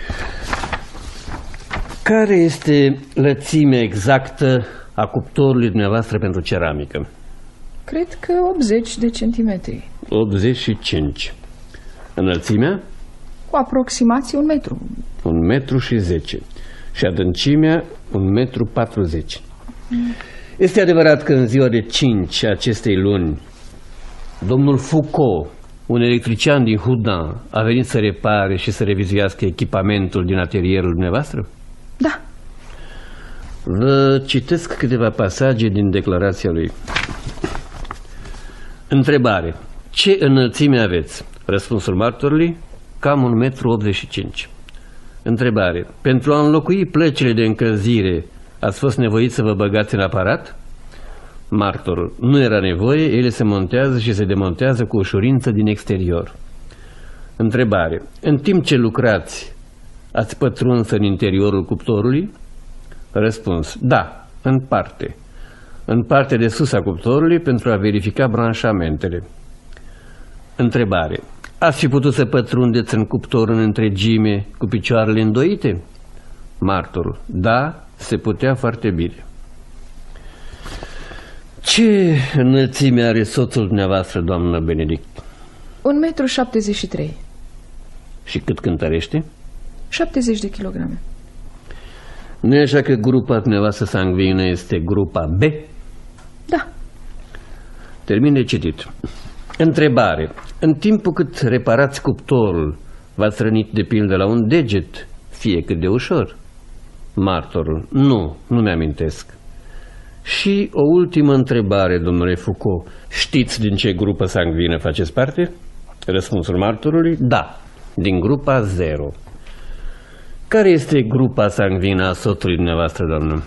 Speaker 4: Care este lățimea exactă a cuptorului dumneavoastră pentru ceramică?
Speaker 3: Cred că optzeci de centimetri.
Speaker 4: optzeci și cinci. Înălțimea?
Speaker 3: Cu aproximație un metru.
Speaker 4: Un metru și zece. Și adâncimea un metru patruzeci. Mm. Este adevărat că în ziua de cinci acestei luni, domnul Foucault, un electrician din Houdin, a venit să repare și să revizuiască echipamentul din atelierul dumneavoastră?
Speaker 3: Da.
Speaker 4: Vă citesc câteva pasaje din declarația lui. Întrebare. Ce înălțime aveți? Răspunsul martorului: cam un metru optzeci și cinci. Întrebare. Pentru a înlocui plăcile de încălzire ați fost nevoit să vă băgați în aparat? Martorul. Nu era nevoie, ele se montează și se demontează cu ușurință din exterior. Întrebare. În timp ce lucrați, ați pătruns în interiorul cuptorului? Răspuns. Da, în parte. În partea de sus a cuptorului pentru a verifica branșamentele. Întrebare. Ați fi putut să pătrundeți în cuptor în întregime cu picioarele îndoite? Martorul. Da, se putea foarte bine. Ce înălțime are soțul dumneavoastră, doamnă Benedict?
Speaker 3: Un metru șaptezeci și trei.
Speaker 4: Și cât cântărește?
Speaker 3: șaptezeci de kilograme.
Speaker 4: Nu e așa că grupa dumneavoastră sanguină este grupa B?
Speaker 3: Da.
Speaker 4: Termin de citit. Întrebare. În timpul cât reparați cuptorul, v-ați rănit de pildă la un deget, fie cât de ușor? Martorul. Nu, nu mi-amintesc. Și o ultimă întrebare, domnule Foucault. Știți din ce grupă sanguină faceți parte? Răspunsul martorului. Da, din grupa zero. Care este grupa sanguină a soțului dumneavoastră, doamnă?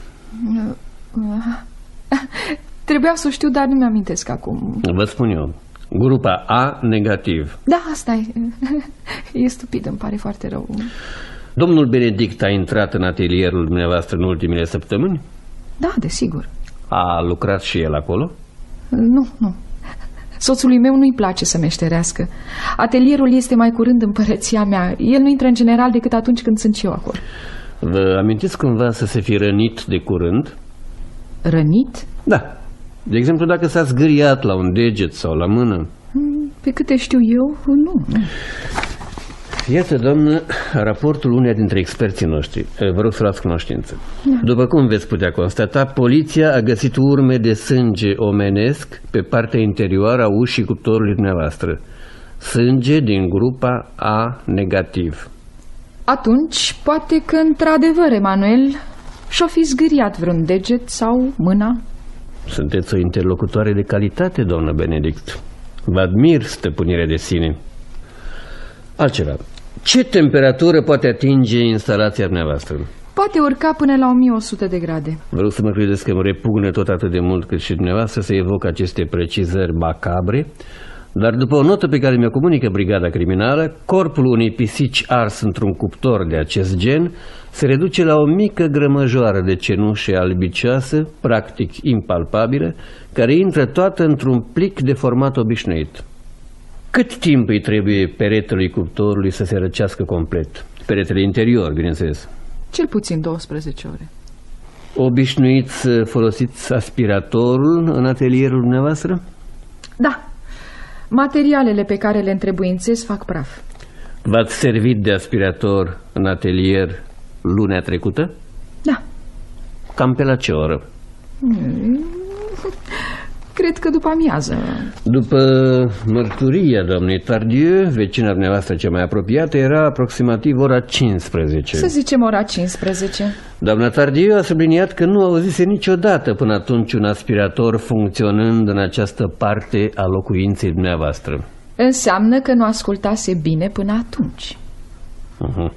Speaker 3: Trebuia să o știu, dar nu mi-amintesc acum.
Speaker 4: Vă spun eu. Grupa A negativ.
Speaker 3: Da, asta e. E stupid, îmi pare foarte rău.
Speaker 4: Domnul Benedict a intrat în atelierul dumneavoastră în ultimele săptămâni?
Speaker 3: Da, desigur.
Speaker 4: A lucrat și el acolo?
Speaker 3: Nu, nu. Soțului meu nu-i place să meșterească. Atelierul este mai curând împărăția mea. El nu intră în general decât atunci când sunt eu acolo.
Speaker 4: Vă amintiți cumva să se fi rănit de curând?
Speaker 3: Rănit?
Speaker 4: Da. De exemplu, dacă s-a zgâriat la un deget sau la mână.
Speaker 3: Pe câte știu eu, nu.
Speaker 4: Iată, doamnă, raportul uneia dintre experții noștri. Vă rog să luați cunoștință. Da. După cum veți putea constata, poliția a găsit urme de sânge omenesc pe partea interioară a ușii cuptorului dumneavoastră. Sânge din grupa A negativ.
Speaker 3: Atunci, poate că, într-adevăr, Emanuel și-o fi zgâriat vreun deget sau mâna.
Speaker 4: Sunteți o interlocutoare de calitate, doamnă Benedict. Vă admir stăpânirea de sine. Altceva. Ce temperatură poate atinge instalația dumneavoastră?
Speaker 3: Poate urca până la o mie o sută de grade.
Speaker 4: Vă rog să mă credeți că îmi repugne tot atât de mult cât și dumneavoastră să evoc aceste precizări macabre, dar după o notă pe care mi-o comunică brigada criminală, corpul unei pisici ars într-un cuptor de acest gen se reduce la o mică grămăjoară de cenușă albicioasă, practic impalpabilă, care intră toată într-un plic de format obișnuit. Cât timp îi trebuie peretelui cuptorului să se răcească complet? Peretele interior, bineînțeles.
Speaker 3: Cel puțin douăsprezece ore.
Speaker 4: Obișnuiți să folosiți aspiratorul în atelierul dumneavoastră?
Speaker 3: Da. Materialele pe care le întrebuințez fac praf.
Speaker 4: V-ați servit de aspirator în atelier lunea trecută?
Speaker 3: Da.
Speaker 4: Cam pe la ce oră?
Speaker 3: Cred că după amiază.
Speaker 4: După mărturia doamnei Tardieu, vecina dumneavoastră cea mai apropiată, era aproximativ ora cincisprezece.
Speaker 3: Să zicem ora cincisprezece.
Speaker 4: Doamna Tardieu a subliniat că nu auzise niciodată până atunci un aspirator funcționând în această parte a locuinței dumneavoastră.
Speaker 3: Înseamnă că nu ascultase bine până atunci.
Speaker 4: uh-huh.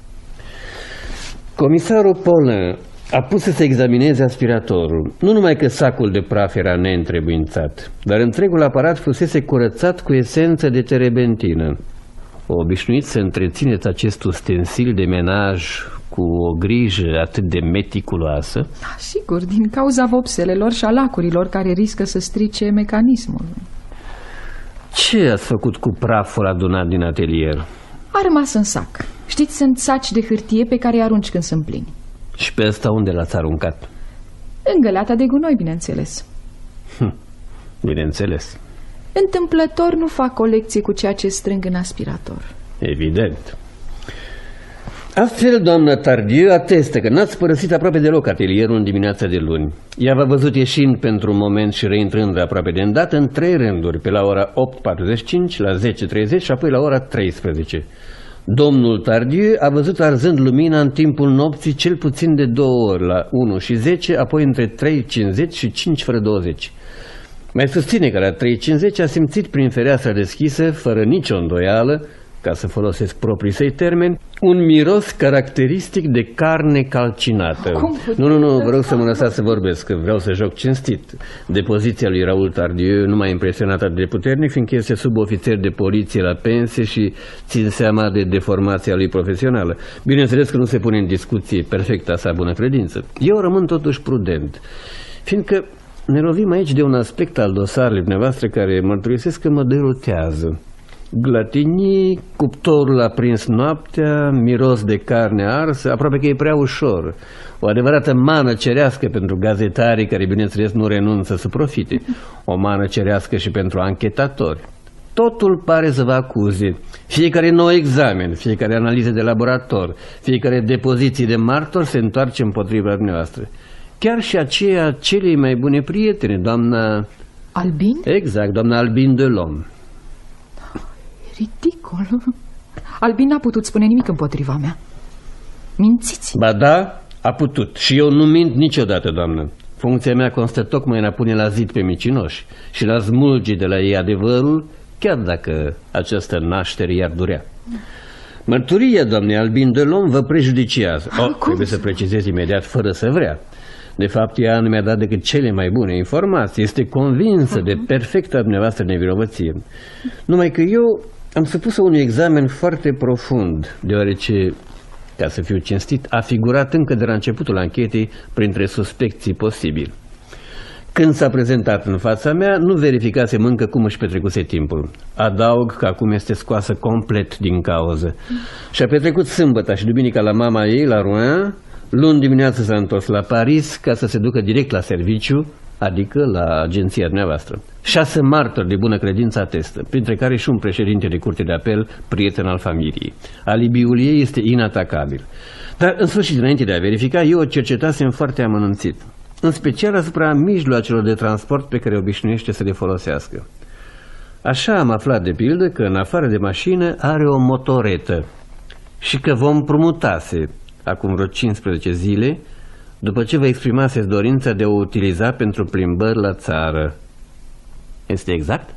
Speaker 4: Comisarul Paulin a pus să se examineze aspiratorul. Nu numai că sacul de praf era neîntrebuințat, dar întregul aparat fusese curățat cu esență de terebentină. Obișnuiți să întrețineți acest ustensil de menaj cu o grijă atât de meticuloasă?
Speaker 3: Da, sigur, din cauza vopselelor și a lacurilor care riscă să strice mecanismul.
Speaker 4: Ce ați făcut cu praful adunat din atelier?
Speaker 3: A rămas în sac. Știți, sunt saci de hârtie pe care îi arunci când sunt plini.
Speaker 4: Și pe ăsta unde l-ați aruncat?
Speaker 3: În găleata de gunoi, bineînțeles.
Speaker 4: Hm, bineînțeles.
Speaker 3: Întâmplător nu fac colecție cu ceea ce strâng în aspirator.
Speaker 4: Evident. Astfel, doamna Tardieu atestă că n-ați părăsit aproape deloc atelierul în dimineața de luni. Ea v-a văzut ieșind pentru un moment și reintrând aproape de îndată în trei rânduri, pe la ora opt patruzeci și cinci, la zece treizeci și apoi la ora treisprezece. Domnul Tardieu a văzut arzând lumina în timpul nopții cel puțin de două ori, la unu și zece, apoi între trei cincizeci și cinci fără douăzeci. Mai susține că la trei cincizeci a simțit prin fereastra deschisă, fără nicio îndoială, ca să folosesc proprii săi termeni, un miros caracteristic de carne calcinată. Nu, nu, nu, vă rog să mă lăsați să vorbesc, că vreau să joc cinstit. Depoziția lui Raoul Tardieu nu m-a impresionat atât de puternic, fiindcă este subofițer de poliție la pensie și țin seama de deformația lui profesională. Bineînțeles că nu se pune în discuție perfecta sa bună credință. Eu rămân totuși prudent, fiindcă ne lovim aici de un aspect al dosarului dumneavoastră care mărturisesc că mă derutează. Glatinii, cuptorul aprins noaptea, miros de carne arsă, aproape că e prea ușor. O adevărată mană cerească pentru gazetarii care, bineînțeles, nu renunță să profite. O mană cerească și pentru anchetatori. Totul pare să vă acuze. Fiecare nou examen, fiecare analiză de laborator, fiecare depoziție de martor se întoarce împotriva dumneavoastră. Chiar și aceea celei mai bune prietene, doamna...
Speaker 3: Albin?
Speaker 4: Exact, doamna Albin Delhomme.
Speaker 3: Ridicol. Albin n-a putut spune nimic împotriva mea. Mințiți?
Speaker 4: Ba da, a putut. Și eu nu mint niciodată, doamnă. Funcția mea constă tocmai în a pune la zid pe micinoși și la smulge de la ei adevărul, chiar dacă această naștere i-ar durea. Mărturia doamnei Albin Delhomme vă prejudiciază. Oh, trebuie să precizez imediat, fără să vrea. De fapt, ea nu mi-a dat decât cele mai bune informații. Este convinsă de perfecta dumneavoastră nevinovăție. Numai că eu am supus-o unui examen foarte profund, deoarece, ca să fiu cinstit, a figurat încă de la începutul anchetei printre suspecții posibili. Când s-a prezentat în fața mea, nu verificasem încă cum își petrecuse timpul. Adaug că acum este scoasă complet din cauză. Și-a petrecut sâmbăta și duminica la mama ei, la Rouen. Luni dimineață s-a întors la Paris ca să se ducă direct la serviciu, adică la agenția dumneavoastră. Șase martori de bună credință atestă, printre care și un președinte de curte de apel, prieten al familiei. Alibiul ei este inatacabil. Dar, în sfârșit, înainte de a verifica, eu o cercetasem foarte amănunțit, în special asupra mijloacelor de transport pe care obișnuiește să le folosească. Așa am aflat, de pildă, că în afară de mașină are o motoretă și că vom împrumutase acum vreo cincisprezece zile, după ce vă exprimaseți dorința de a o utiliza pentru plimbări la țară. Este exact?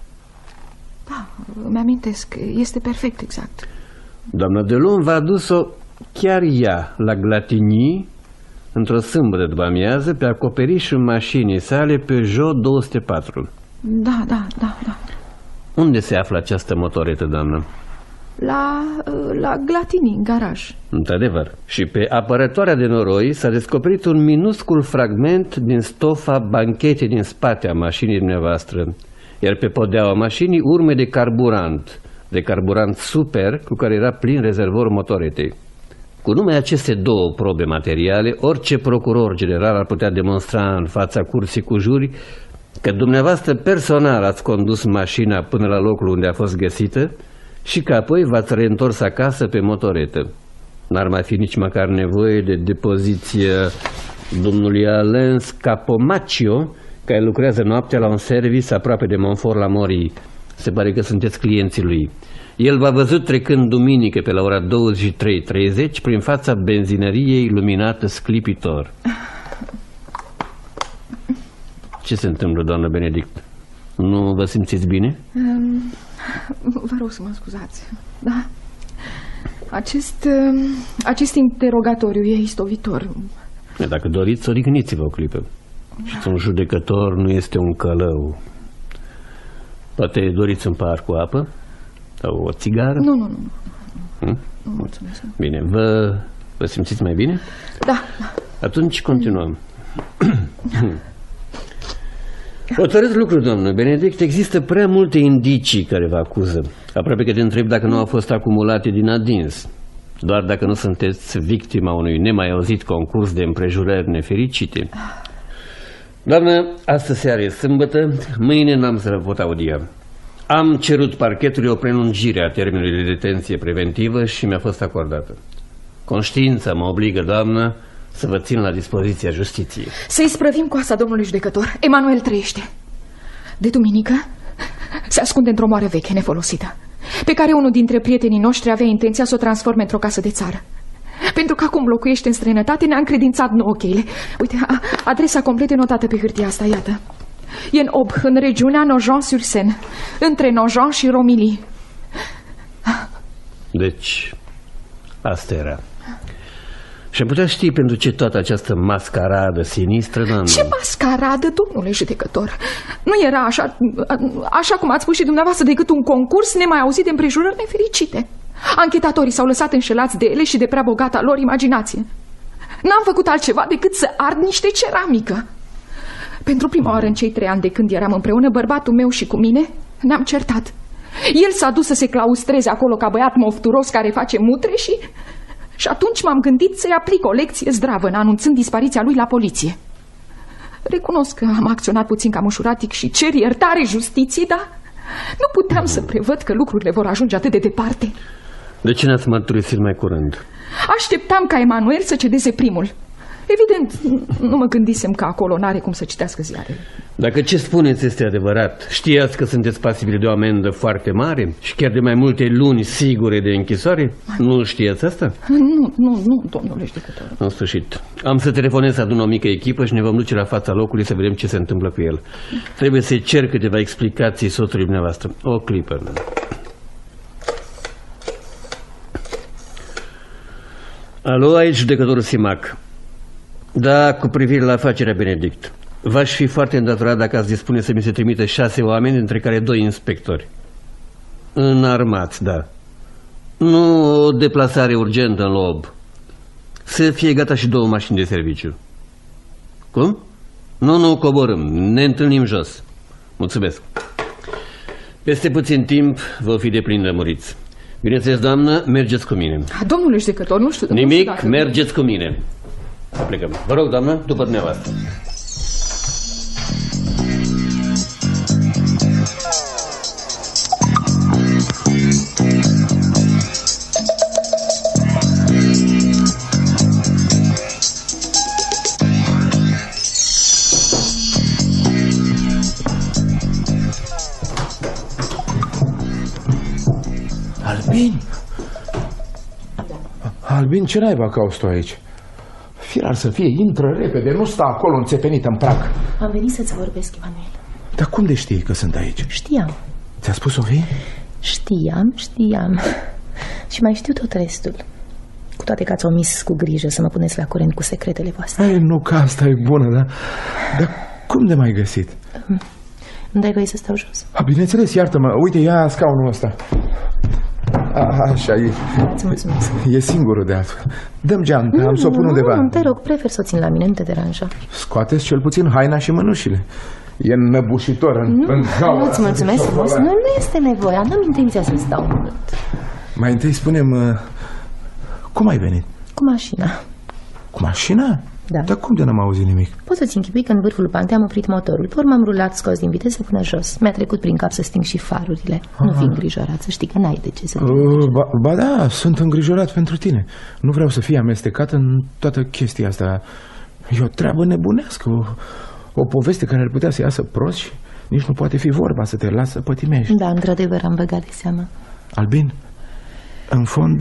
Speaker 3: Da, îmi amintesc. Este perfect exact.
Speaker 4: Doamna Delhomme v-a adus-o chiar ea la Glatigny într-o sâmbătă după amiază pe acoperișul mașinii sale Peugeot două sute patru.
Speaker 3: Da, da, da, da.
Speaker 4: Unde se află această motoretă, doamnă?
Speaker 3: La, la Glatigny, în garaj.
Speaker 4: Într-adevăr. Și pe apărătoarea de noroi s-a descoperit un minuscul fragment din stofa banchetei din spate a mașinii dumneavoastră, iar pe podeaua mașinii urme de carburant, de carburant super cu care era plin rezervorul motoretei. Cu numai aceste două probe materiale, orice procuror general ar putea demonstra în fața cursii cu juri că dumneavoastră personal ați condus mașina până la locul unde a fost găsită și că apoi v-ați reîntors acasă pe motoretă. N-ar mai fi nici măcar nevoie de depoziția domnului Alain Scapomaccio, care lucrează noaptea la un service aproape de Montfort la Mori. Se pare că sunteți clienții lui. El v-a văzut trecând duminică pe la ora douăzeci și trei treizeci prin fața benzinăriei luminată sclipitor. Ce se întâmplă, doamnă Benedict? Nu vă simțiți bine?
Speaker 3: Um, vă rog să mă scuzați. Da. Acest, acest interogatoriu e istovitor.
Speaker 4: Dacă doriți, odihniți-vă o clipă. Și un judecător nu este un călău. Poate doriți un pahar cu apă? Sau o țigară?
Speaker 3: Nu, nu, nu.
Speaker 4: Hmm?
Speaker 3: Nu, mulțumesc.
Speaker 4: Bine, vă, vă simțiți mai bine?
Speaker 3: Da, da.
Speaker 4: Atunci continuăm. Hotărâți lucruri, doamnă Benedict. Există prea multe indicii care vă acuză. Aproape că te întreb dacă nu au fost acumulate din adins. Doar dacă nu sunteți victima unui nemai auzit concurs de împrejurări nefericite. Doamnă, astă seară e sâmbătă, mâine n-am să vă pot audia. Am cerut parchetului o prelungire a termenului de detenție preventivă și mi-a fost acordată. Conștiința mă obligă, doamnă, să vă țin la dispoziția justiției.
Speaker 3: Să-i sprăvim coasa domnului judecător. Emanuel trăiește. De duminică se ascunde într-o moară veche, nefolosită, pe care unul dintre prietenii noștri avea intenția să o transforme într-o casă de țară. Pentru că acum locuiește în străinătate, ne-a încredințat nouă cheile. Uite, a, adresa completă notată pe hârtia asta, iată. E în Ob, în regiunea Nogent-sur-Seine, între Nogent și Romilly.
Speaker 4: Deci, asta era. Și am putea ști pentru ce toată această mascaradă sinistră, doamnă?
Speaker 3: Ce mascaradă, domnule judecător? Nu era așa, așa cum ați spus și dumneavoastră, decât un concurs nemai auzit de împrejurări nefericite. Anchetatorii s-au lăsat înșelați de ele și de prea bogata lor imaginație. N-am făcut altceva decât să ard niște ceramică. Pentru prima oară în cei trei ani de când eram împreună, bărbatul meu și cu mine ne-am certat. El s-a dus să se claustreze acolo ca băiat mofturos care face mutre și... Și atunci m-am gândit să-i aplic o lecție zdravănă, anunțând dispariția lui la poliție. Recunosc că am acționat puțin cam ușuratic și cer iertare justiției, dar nu puteam să prevăd că lucrurile vor ajunge atât de departe.
Speaker 4: De ce n-ați mărturisit mai curând?
Speaker 3: Așteptam ca Emanuel să cedeze primul. Evident, nu mă gândisem că acolo n-are cum să citească ziarele.
Speaker 4: Dacă ce spuneți este adevărat, știați că sunteți pasibili de o amendă foarte mare și chiar de mai multe luni sigure de închisoare? Nu știați asta?
Speaker 3: Nu, nu, nu, domnule judecător.
Speaker 4: În sfârșit, am să telefonez să adun o mică echipă și ne vom duce la fața locului să vedem ce se întâmplă cu el. Trebuie să-i cer câteva explicații soțului dumneavoastră. O clipă. Alo, aici judecătorul Simac. Da, cu privire la afacerea Benedict. V-aș fi foarte îndatorat dacă ați dispune să mi se trimite șase oameni, dintre care doi inspectori. Înarmați, da. Nu o deplasare urgentă în lob. Să fie gata și două mașini de serviciu. Cum? Nu, nu, coborâm. Ne întâlnim jos. Mulțumesc. Peste puțin timp vă fi deplin lămuriți. Bineînțeles, doamnă, mergeți cu mine.
Speaker 3: Domnule judecător, nu știu...
Speaker 4: Nimic,
Speaker 3: nu știu dacă...
Speaker 4: mergeți cu mine. Să plecăm. Vă rog, doamnă, după dumneavoastră.
Speaker 2: Albin? Albin, ce naiba cauți tu aici? Firar să fie, intră repede, nu sta acolo înțepenit în prag.
Speaker 5: Am venit să-ți vorbesc, Emanuel.
Speaker 2: Dar cum de știi că sunt aici?
Speaker 5: Știam.
Speaker 2: Ți-a spus Sofie?
Speaker 5: Știam, știam. Și mai știu tot restul. Cu toate că ați omis cu grijă să mă puneți la curent cu secretele voastre.
Speaker 2: Ai, nu, că asta e bună, dar... Dar cum de m-ai găsit?
Speaker 5: Îmi dai voie să stau jos?
Speaker 2: A, bineînțeles, iartă-mă, uite, ia scaunul ăsta. A, așa, e...
Speaker 5: Îți mulțumesc.
Speaker 2: E singurul de altfel. Dă-mi geanta, am să o pun undeva.
Speaker 5: Nu, te rog, prefer să o țin la mine, nu te deranja.
Speaker 2: Scoateți cel puțin haina și mănușile. E înnăbușitor în,
Speaker 5: nu,
Speaker 2: în gaură.
Speaker 5: Nu-ți mulțumesc frumos, nu, nu este nevoie, n-am intenția să stau mult.
Speaker 2: Mai întâi spune-mi, cum ai venit?
Speaker 5: Cu mașina.
Speaker 2: Cu mașina?
Speaker 5: Da.
Speaker 2: Dar cum de n-am auzit nimic?
Speaker 5: Poți să-ți închipui că în vârful pantei am oprit motorul. Pe urmă am rulat scos din viteză până jos. Mi-a trecut prin cap să sting și farurile. Aha. Nu fi îngrijorat, să știi că n-ai de ce să te
Speaker 2: uh, ba, ba da, sunt îngrijorat pentru tine. Nu vreau să fii amestecat în toată chestia asta. E o treabă nebunească, o, o poveste care ar putea să iasă prost și nici nu poate fi vorba să te lasă să pătimești.
Speaker 5: Da, într-adevăr am băgat de seamă.
Speaker 2: Albin, în fond,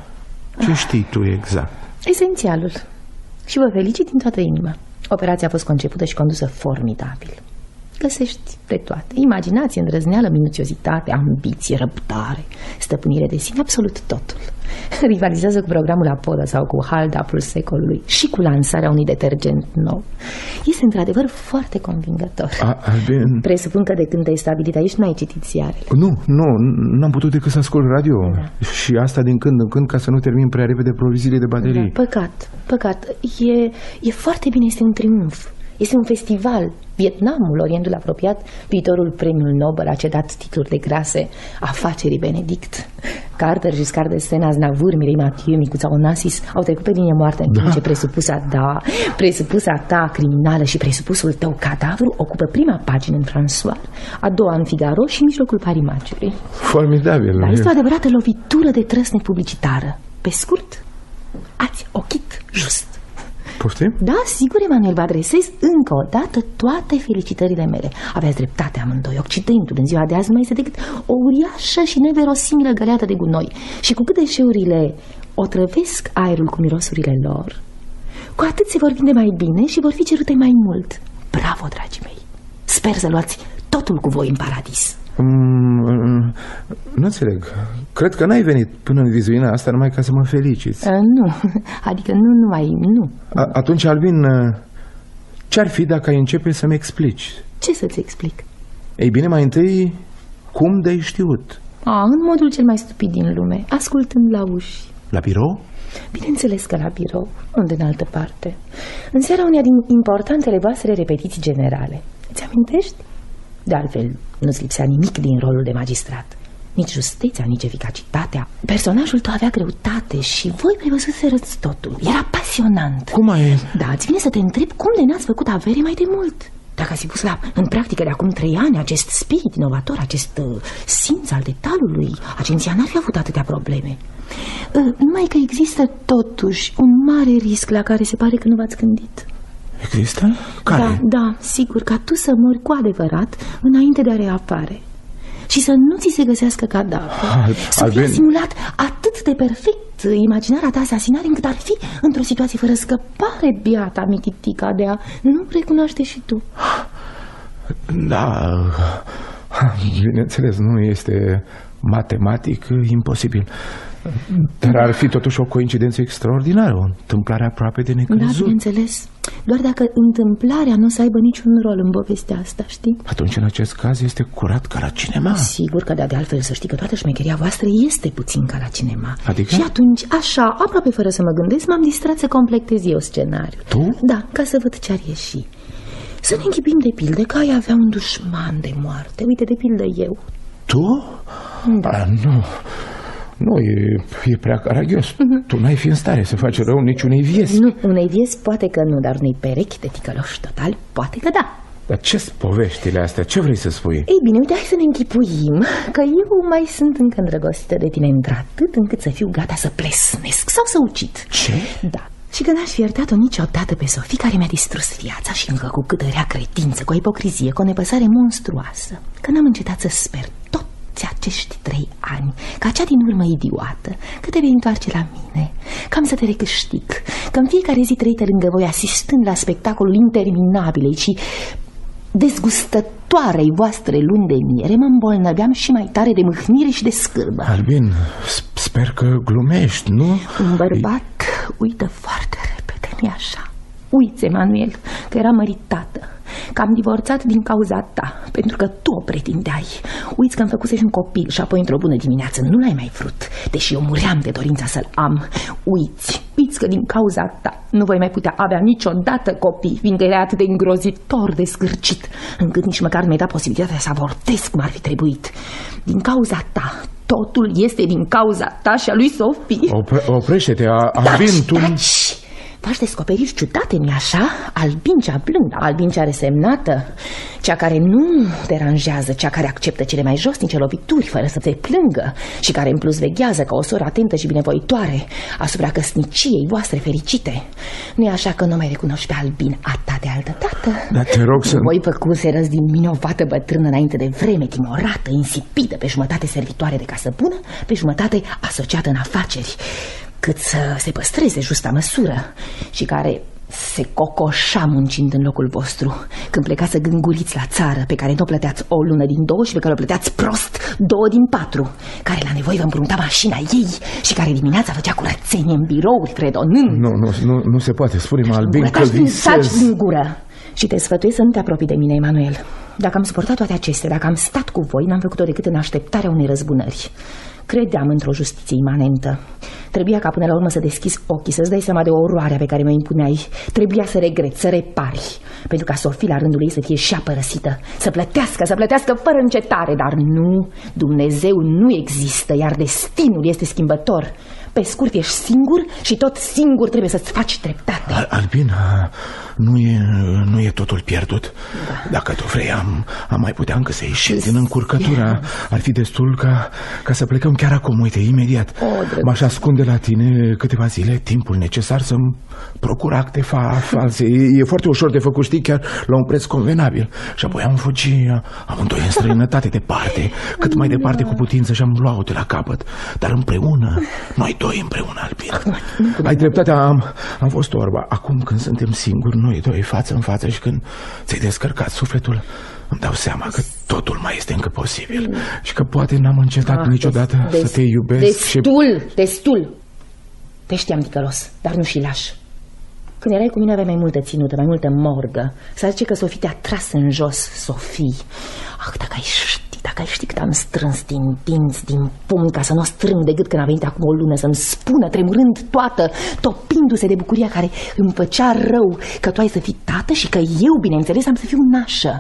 Speaker 2: ce știi tu exact?
Speaker 5: Esențialul. Și vă felicit din toată inima. Operația a fost concepută și condusă formidabil. Găsești de toate: imaginație, îndrăzneală, minuțiozitate, ambiție, răbdare, stăpânire de sine, absolut totul. Rivalizează cu programul Apollo sau cu hold-up-ul secolului și cu lansarea unui detergent nou. Este într-adevăr foarte convingător.
Speaker 2: A, Albin...
Speaker 5: Presupun că de când te-ai stabilit aici n-ai citit ziarele.
Speaker 2: Nu, nu, n-am putut decât să ascult radio. Da. Și asta din când în când, ca să nu termin prea repede proviziile de baterii.
Speaker 5: Da, păcat, păcat. E, e foarte bine, este un triumf. Este un festival. Vietnamul, Orientul apropiat, viitorul premiul Nobel a cedat titluri de grase afacerii Benedict. Carter, Giscard d'Estaing, Aznavour, Mireille Mathieu, Micuța Onassis au trecut pe linie moartă în timp da. ce presupusa da, presupusa ta criminală și presupusul tău cadavru ocupă prima pagină în François, a doua în Figaro și mijlocul parimaciului.
Speaker 2: Formidabil.
Speaker 5: Dar este o adevărată lovitură de trăsnet publicitară. Pe scurt, ați ochit just.
Speaker 2: Poftim?
Speaker 5: Da, sigur, Emanuel, vă adresez încă o dată toate felicitările mele. Aveați dreptate amândoi. Occidentul în ziua de azi nu mai este decât o uriașă și neverosimilă găleată de gunoi. Și cu cât deșeurile otrăvesc aerul cu mirosurile lor, cu atât se vor vinde mai bine și vor fi cerute mai mult. Bravo, dragii mei! Sper să luați totul cu voi în paradis.
Speaker 2: Mm, nu înțeleg. Cred că n-ai venit până în vizuina asta numai ca să mă feliciți.
Speaker 5: A, nu, adică nu numai, nu.
Speaker 2: A, Atunci, Albin, ce-ar fi dacă ai începe să-mi explici?
Speaker 5: Ce să-ți explic?
Speaker 2: Ei bine, mai întâi, cum de-ai știut?
Speaker 5: A, în modul cel mai stupid din lume, ascultând la uși.
Speaker 2: La birou?
Speaker 5: Bineînțeles că la birou, unde în altă parte. În seara uneia din importantele voastre repetiții generale. Îți amintești? De altfel, nu-ți lipsea nimic din rolul de magistrat. Nici justețea, nici eficacitatea. Personajul tău avea greutate și voi prevăzuserăți totul. Era pasionant.
Speaker 2: Cum ai...
Speaker 5: Da, îți vine să te întreb cum de n-ați făcut avere mai de mult. Dacă ați pus la, în practică de acum trei ani acest spirit inovator, acest uh, simț al detalului, agenția n-ar fi avut atâtea probleme. uh, Numai că există totuși un mare risc la care se pare că nu v-ați gândit.
Speaker 2: Există? Care?
Speaker 5: Da, da, sigur, ca tu să mori cu adevărat înainte de a reapare. Și să nu ți se găsească cadavru. Al, Să fie Albin... simulat atât de perfect imaginarea ta asasinare, încât ar fi într-o situație fără scăpare biata mititica de a nu recunoaște și tu.
Speaker 2: Da, bineînțeles, nu este matematic imposibil. Dar ar fi totuși o coincidență extraordinară, o întâmplare aproape de necrezut.
Speaker 5: Da, bineînțeles. Doar dacă întâmplarea nu o să aibă niciun rol în povestea asta, știi?
Speaker 2: Atunci, în acest caz, este curat ca la cinema.
Speaker 5: Sigur că de altfel să știi că toată șmecheria voastră este puțin ca la cinema.
Speaker 2: Adică?
Speaker 5: Și atunci, așa, aproape fără să mă gândesc, m-am distrat să completez eu scenariul.
Speaker 2: Tu?
Speaker 5: Da, ca să văd ce-ar ieși. Să ne închipim de pildă că ai avea un dușman de moarte. Uite, de pildă eu.
Speaker 2: Tu?
Speaker 5: Da.
Speaker 2: A, nu... Nu, e, e prea caragios. Tu n-ai fi în stare să faci rău niciunei viesi.
Speaker 5: Nu, unei viesi poate că nu, dar unei perechi de ticăloși totali poate că da.
Speaker 2: Dar ce-s poveștile astea? Ce vrei să spui?
Speaker 5: Ei bine, uite, hai să ne închipuim că eu mai sunt încă îndrăgostită de tine într-atât încât să fiu gata să plesnesc sau să ucid.
Speaker 2: Ce?
Speaker 5: Da. Și că n-aș fi iertat-o niciodată pe Sofie, care mi-a distrus viața și încă cu câtă rea credință, cu o ipocrizie, cu o nepăsare monstruoasă, că n-am încetat să sper tot acești trei ani, ca cea din urmă idiotă, că te vei întoarce la mine, că am să te recâștig, că în fiecare zi trăită lângă voi, asistând la spectacolul interminabilei și dezgustătoarei voastre luni de miere, mă îmbolnăveam și mai tare de mâhnire și de scârbă.
Speaker 2: Albin, sper că glumești, nu?
Speaker 5: Un bărbat uită foarte repede, nu-i așa? Uiți, Emanuel, că era măritată, că am divorțat din cauza ta, pentru că tu o pretindeai. Uiți că îmi făcuse și un copil și apoi într-o bună dimineață nu l-ai mai vrut, deși eu muream de dorința să-l am. Uiți, uiți că din cauza ta nu voi mai putea avea niciodată copii, fiindcă era atât de îngrozitor de scârcit, încât nici măcar nu mi-ai dat posibilitatea să avortez cum ar fi trebuit. Din cauza ta, totul este din cauza ta și a lui Sofie.
Speaker 2: Opre Oprește-te, Albin, tu...
Speaker 5: Taci! Faci descoperiri ciudate, nu-i așa? Albin cea blândă, Albin cea resemnată, cea care nu deranjează, cea care acceptă cele mai josnice lovituri fără să se plângă și care în plus veghează ca o soră atentă și binevoitoare asupra căsniciei voastre fericite. Nu-i așa că nu mai recunoști pe Albin a ta de altă dată?
Speaker 2: Dar te rog să...
Speaker 5: Voi făcuserăți din mine o fată bătrână înainte de vreme, timorată, insipidă, pe jumătate servitoare de casă bună, pe jumătate asociată în afaceri, cât să se păstreze justa măsură și care se cocoșa muncind în locul vostru când plecați să gânguriți la țară, pe care nu o plăteați o lună din două și pe care o plăteați prost două din patru, care la nevoie vă împrumuta mașina ei și care dimineața făcea curățenie în birouri, fredonând.
Speaker 2: Nu, nu, nu, nu se poate, spune-mă, Albin, că visez.
Speaker 5: Din gură. Și te sfătuiesc să nu te apropii de mine, Emanuel. Dacă am suportat toate acestea, dacă am stat cu voi, n-am făcut-o decât în așteptarea unei răzbunări. Credeam într-o justiție imanentă. Trebuia ca până la urmă să deschizi ochii, să-ți dai seama de oroarea pe care mi-o impuneai. Trebuia să regreți, să repari, pentru ca Sofie la rândul ei să fie și ea părăsită, să plătească, să plătească fără încetare. Dar nu, Dumnezeu nu există, iar destinul este schimbător. Pe scurt, ești singur și tot singur trebuie să-ți faci dreptate.
Speaker 2: Al Albin, nu e, nu e totul pierdut. Da. Dacă tu vrei, am, am mai putea încă să ieșim din încurcătura. Ar fi destul ca, ca să plecăm chiar acum, uite, imediat. M-aș ascunde la tine câteva zile, timpul necesar să-mi procur acte fa false. E, e foarte ușor de făcut, știi, chiar la un preț convenabil. Și apoi am fugit amândoi în străinătate departe, cât mai departe cu putință, și am luat-o de la capăt. Dar împreună, noi doi împreună, Albin. Ai dreptate, am, am fost orba. Acum când suntem singuri, noi doi față în față, și când ți-ai descărcat sufletul, îmi dau seama că totul mai este încă posibil și că poate n-am încetat ah, niciodată des, să te iubesc.
Speaker 5: Destul, și... destul. Te știam ticălos, dar nu și laș. Când erai cu mine aveai mai multă ținută, mai multă morgă. S-a zice că Sofie te-a tras în jos, Sofie. Ah, dacă ai ști, dacă ai ști cât am strâns din dinți, din pumni, ca să nu o strâng de gât când a venit acum o lună să-mi spună, tremurând toată, topindu-se de bucuria care îmi făcea rău, că tu ai să fii tată și că eu, bineînțeles, am să fiu nașă.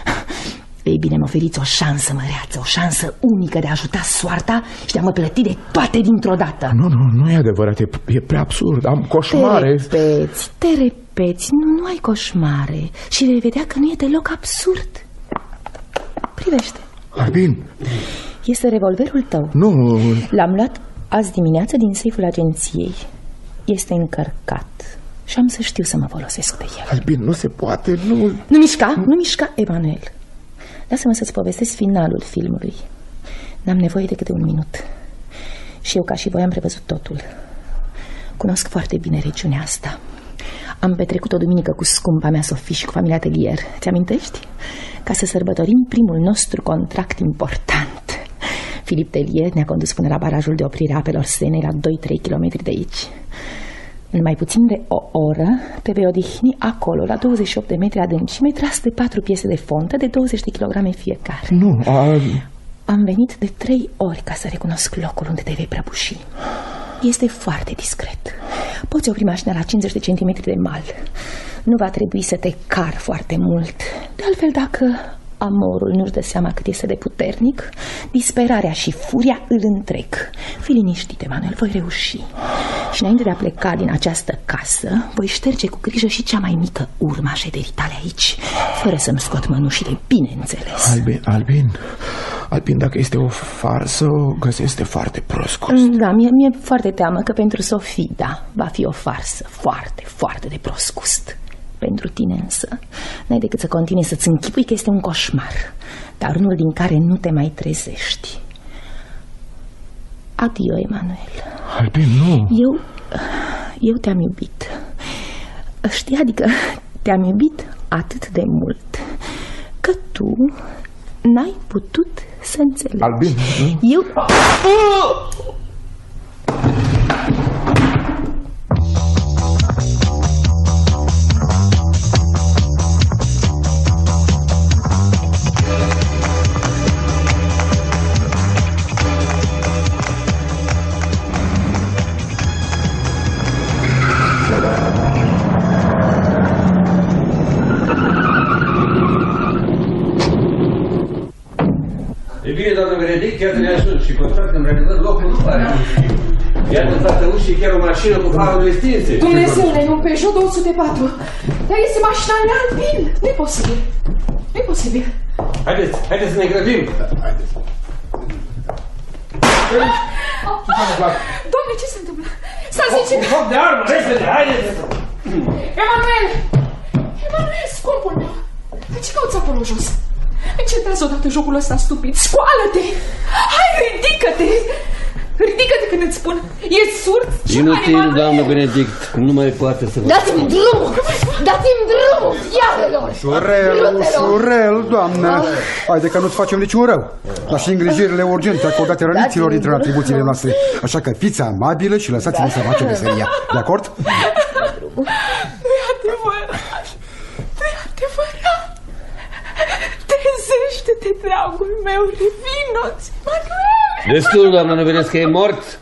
Speaker 5: Ei bine, mi oferiți o șansă măreață, o șansă unică de a ajuta soarta și de a mă plăti de toate dintr-o dată.
Speaker 2: Nu, nu, nu e adevărat, e, e prea absurd, am coșmare.
Speaker 5: Te repeți, te repeți, nu, nu ai coșmare și vei vedea că nu e deloc absurd. Privește.
Speaker 2: Albin.
Speaker 5: Este revolverul tău.
Speaker 2: Nu.
Speaker 5: L-am luat azi dimineață din seiful agenției. Este încărcat și am să știu să mă folosesc de el.
Speaker 2: Albin, nu se poate, nu...
Speaker 5: Nu mișca, nu mișca, Emanuel. Lasă-mă să-ți povestesc finalul filmului. N-am nevoie decât de un minut. Și eu, ca și voi, am prevăzut totul. Cunosc foarte bine regiunea asta. Am petrecut o duminică cu scumpa mea Sofie și cu familia Telier. Ți-amintești? Ca să sărbătorim primul nostru contract important. Filip Telier ne-a condus până la barajul de oprire a apelor Senei, la doi trei kilometri de aici. În mai puțin de o oră te vei odihni acolo, la douăzeci și opt de metri adâncime, tras de patru piese de fontă de douăzeci de kilograme fiecare.
Speaker 2: Nu, a...
Speaker 5: Am venit de trei ori ca să recunosc locul unde te vei prăbuși. Este foarte discret. Poți opri mașina la cincizeci de centimetri de mal. Nu va trebui să te car foarte mult. De altfel, dacă amorul nu-și dă seama cât este de puternic, disperarea și furia îl întrec. Fii liniștit, Emanuel, voi reuși. Și înainte de a pleca din această casă, voi șterge cu grijă și cea mai mică urmă a șederii tale aici, fără să-mi scot mănușile, bineînțeles.
Speaker 2: Albin, Albin, Albin, dacă este o farsă, o găsesc de foarte prost gust.
Speaker 5: Da, mi-e mi foarte teamă că pentru Sofie, da, va fi o farsă foarte, foarte de prost gust. Pentru tine însă n-ai decât să continui să-ți închipui că este un coșmar, dar unul din care nu te mai trezești. Adio, Emanuel.
Speaker 2: Albin, nu.
Speaker 5: Eu, eu te-am iubit. Știi, adică te-am iubit atât de mult că tu n-ai putut să înțelegi.
Speaker 2: Albin, nu.
Speaker 5: Eu...
Speaker 4: E bine, doamnă Benedict, chiar te-ne ajung și constat că, în realitate, locul nu pare. Iată în fața ușii chiar o mașină cu farurile stinse.
Speaker 3: Dumnezeule, e un Peugeot două sute patru. Dar este mașina lui Albin. Nu-i posibil. Nu-i posibil.
Speaker 4: Haideți, haideți să ne grăbim.
Speaker 2: Haideți.
Speaker 3: Doamne, ce se întâmplă? S-a zice...
Speaker 4: Un foc de armă, repede, haideți!
Speaker 3: Emanuel! Emanuel, scumpul meu! Ce cauți acolo jos? Încetează odată jocul ăsta stupid. Scoală-te! Hai, ridică-te! Ridică-te când îți spun. E surd?
Speaker 4: Inutil, doamnă Benedict. Nu mai poate să vă...
Speaker 5: Dați-mi drumul! Dați-mi drumul, diavolilor!
Speaker 6: Ușurel, ușurel, doamnă. Haide că nu-ți facem niciun rău. Dar și îngrijirile urgente acordate răniților intră în atribuțiile noastre. Așa că fiți amabilă și lăsați-ne să facem meseria. De acord?
Speaker 3: Nu-i adevărat. Nu-i adevărat. Trezește-te, dragul meu, revino-ți, Manuel!
Speaker 4: Destul, doamnă, nu vedeți că e mort?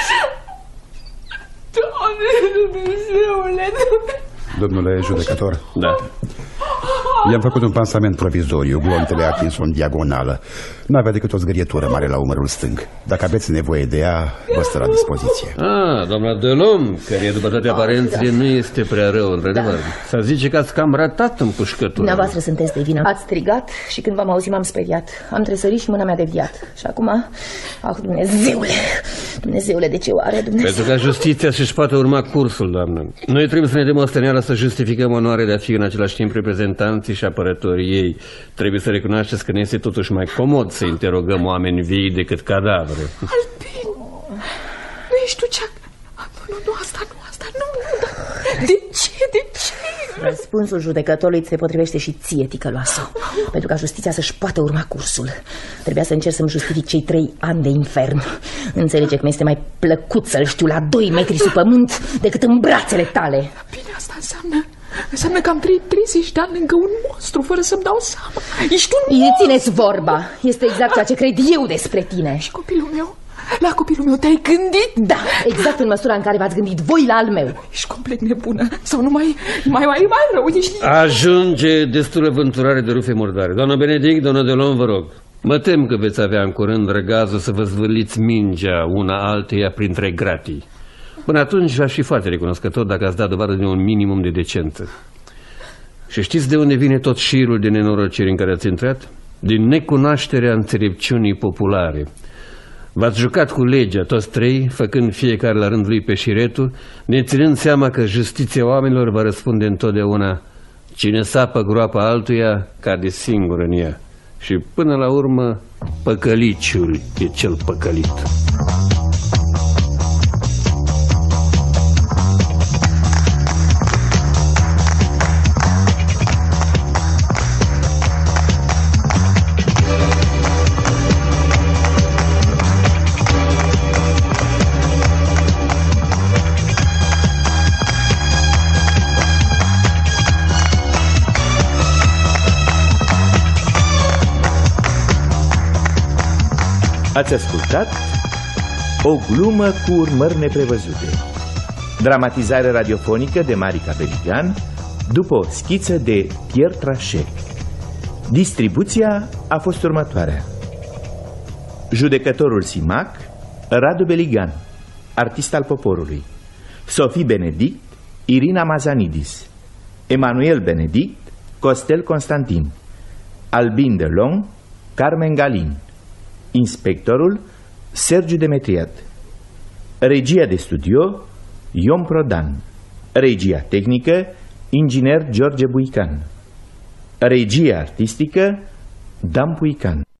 Speaker 3: Doamne, Dumnezeule, Dumnezeule!
Speaker 6: Domnule judecător.
Speaker 4: Da.
Speaker 6: I-am făcut un pansament provizoriu, glontele a atins-o în diagonală. N-avea decât o zgârietură mare la umărul stâng. Dacă aveți nevoie de ea, vă stă la dispoziție.
Speaker 4: Ah, doamna Delhomme, care după toate aparențele nu este prea rău, într-adevăr. S-a zice că ați cam ratat în pușcătură.
Speaker 5: Dumneavoastră sunteți de vină. Ați strigat și când v-am auzit m-am speriat. Am tresărit și mâna mea deviat. Și acum, ah, Dumnezeule, Dumnezeule, de ce oare, Dumnezeu?
Speaker 4: Pentru ca justiția să-și poată urma cursul, doamnă. Noi trebuie să ne dăm o stăneală să justificăm onoarea de a fi în același timp reprezentanții și apărătorii ei. Trebuie să recunoașteți că ne este totuși mai comod să interogăm oameni vii decât cadavre.
Speaker 3: Albin, nu ești tu cea... Nu, nu, asta, nu, asta, nu, nu, dar... De ce, de ce?
Speaker 5: Răspunsul judecătorului se potrivește și ție, ticăloasă. Pentru ca justiția să-și poată urma cursul. Trebuia să încerc să-mi justific cei trei ani de infern. Înțelege că mi-este mai plăcut să-l știu la doi metri sub pământ decât în brațele tale.
Speaker 3: Bine, asta înseamnă... Înseamnă că am trăit treizeci de ani lângă un monstru, fără să-mi dau seama. Ești un monstru.
Speaker 5: Țineți vorba. Este exact ceea ce cred eu despre tine.
Speaker 3: Și copilul meu? La copilul meu te-ai gândit?
Speaker 5: Da, exact în măsura în care v-ați gândit voi la al meu.
Speaker 3: Ești complet nebună. Sau nu mai, mai, mai, mai rău, ești...
Speaker 4: Ajunge destulă vânturare de rufe murdare. Doamna Benedict, doamna Delhomme, vă rog. Mă tem că veți avea în curând răgazul să vă zvârliți mingea una alteia printre gratii. Până atunci v-aș fi foarte recunoscător dacă ați dat dovadă de un minimum de decență. Și știți de unde vine tot șirul de nenorociri în care ați intrat? Din necunoașterea înțelepciunii populare. V-ați jucat cu legea toți trei, făcând fiecare la rând lui pe șiretul, neținând seama că justiția oamenilor va răspunde întotdeauna: cine sapă groapa altuia, cade singur în ea. Și până la urmă, păcăliciul e cel păcălit.
Speaker 1: Ați ascultat O glumă cu urmări neprevăzute, dramatizare radiofonică de Marica Beligan după o schiță de Pierre Trachet. Distribuția a fost următoarea: judecătorul Simac, Radu Beligan, artist al poporului; Sofie Benedict, Irina Mazanidis; Emanuel Benedict, Costel Constantin; Albin Delhomme, Carmen Galin; inspectorul Sergiu Demetriat; regia de studio Ion Prodan; regia tehnică inginer George Buican; regia artistică Dan Puican.